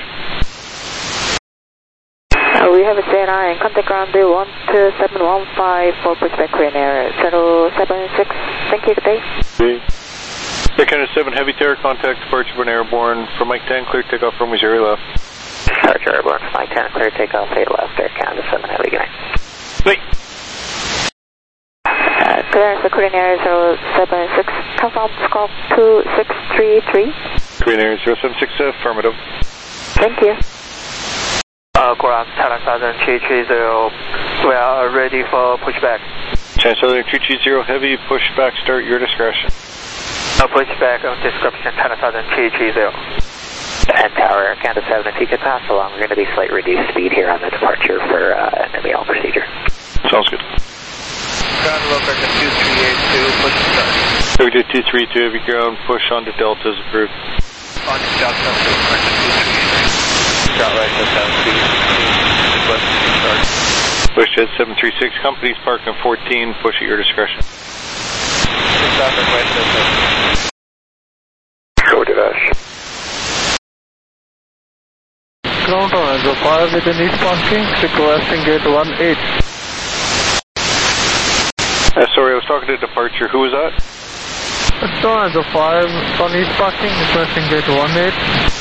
We have a Sierra and contact ground 12715 for pushback Korean Air 076. Thank you, good day. Air Canada 7 Heavy Terror, contact departure for an airborne from Mike 10, clear takeoff from Missouri left. Departure airborne from Mike 10, clear takeoff 8 left, Air Canada 7 Heavy, good night. Wait. Clearance Korean Air 076, confirm squawk 2633. Korean Air 076, affirmative. Thank you. ground, China Southern 330, we are ready for pushback. China Southern 230 Heavy, pushback start, your discretion. Pushback on description, China Southern 330. And Tower Air Canada 7, if you could pass along, we're going to be slightly reduced speed here on the departure for NMEL procedure. Sounds good. Ground local to 2382, push start. So we did 232 Heavy ground, push on to Delta is approved. On to Delta, push to 238. Start right to 736, push start. Push to 736, companies parked on 14, push at your discretion. Start at right to 7. Go to dash. Ground on as a fire within East parking, requesting gate 18. Sorry, I was talking to departure. Who was that? Ground as a fire on East parking, requesting gate 18.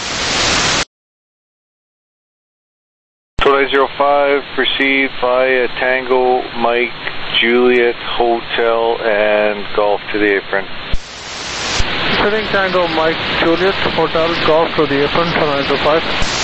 2905, proceed via Tango, Mike, Juliet, Hotel, and Golf to the apron. Sitting Tango, Mike, Juliet, Hotel, Golf to the apron, 2905.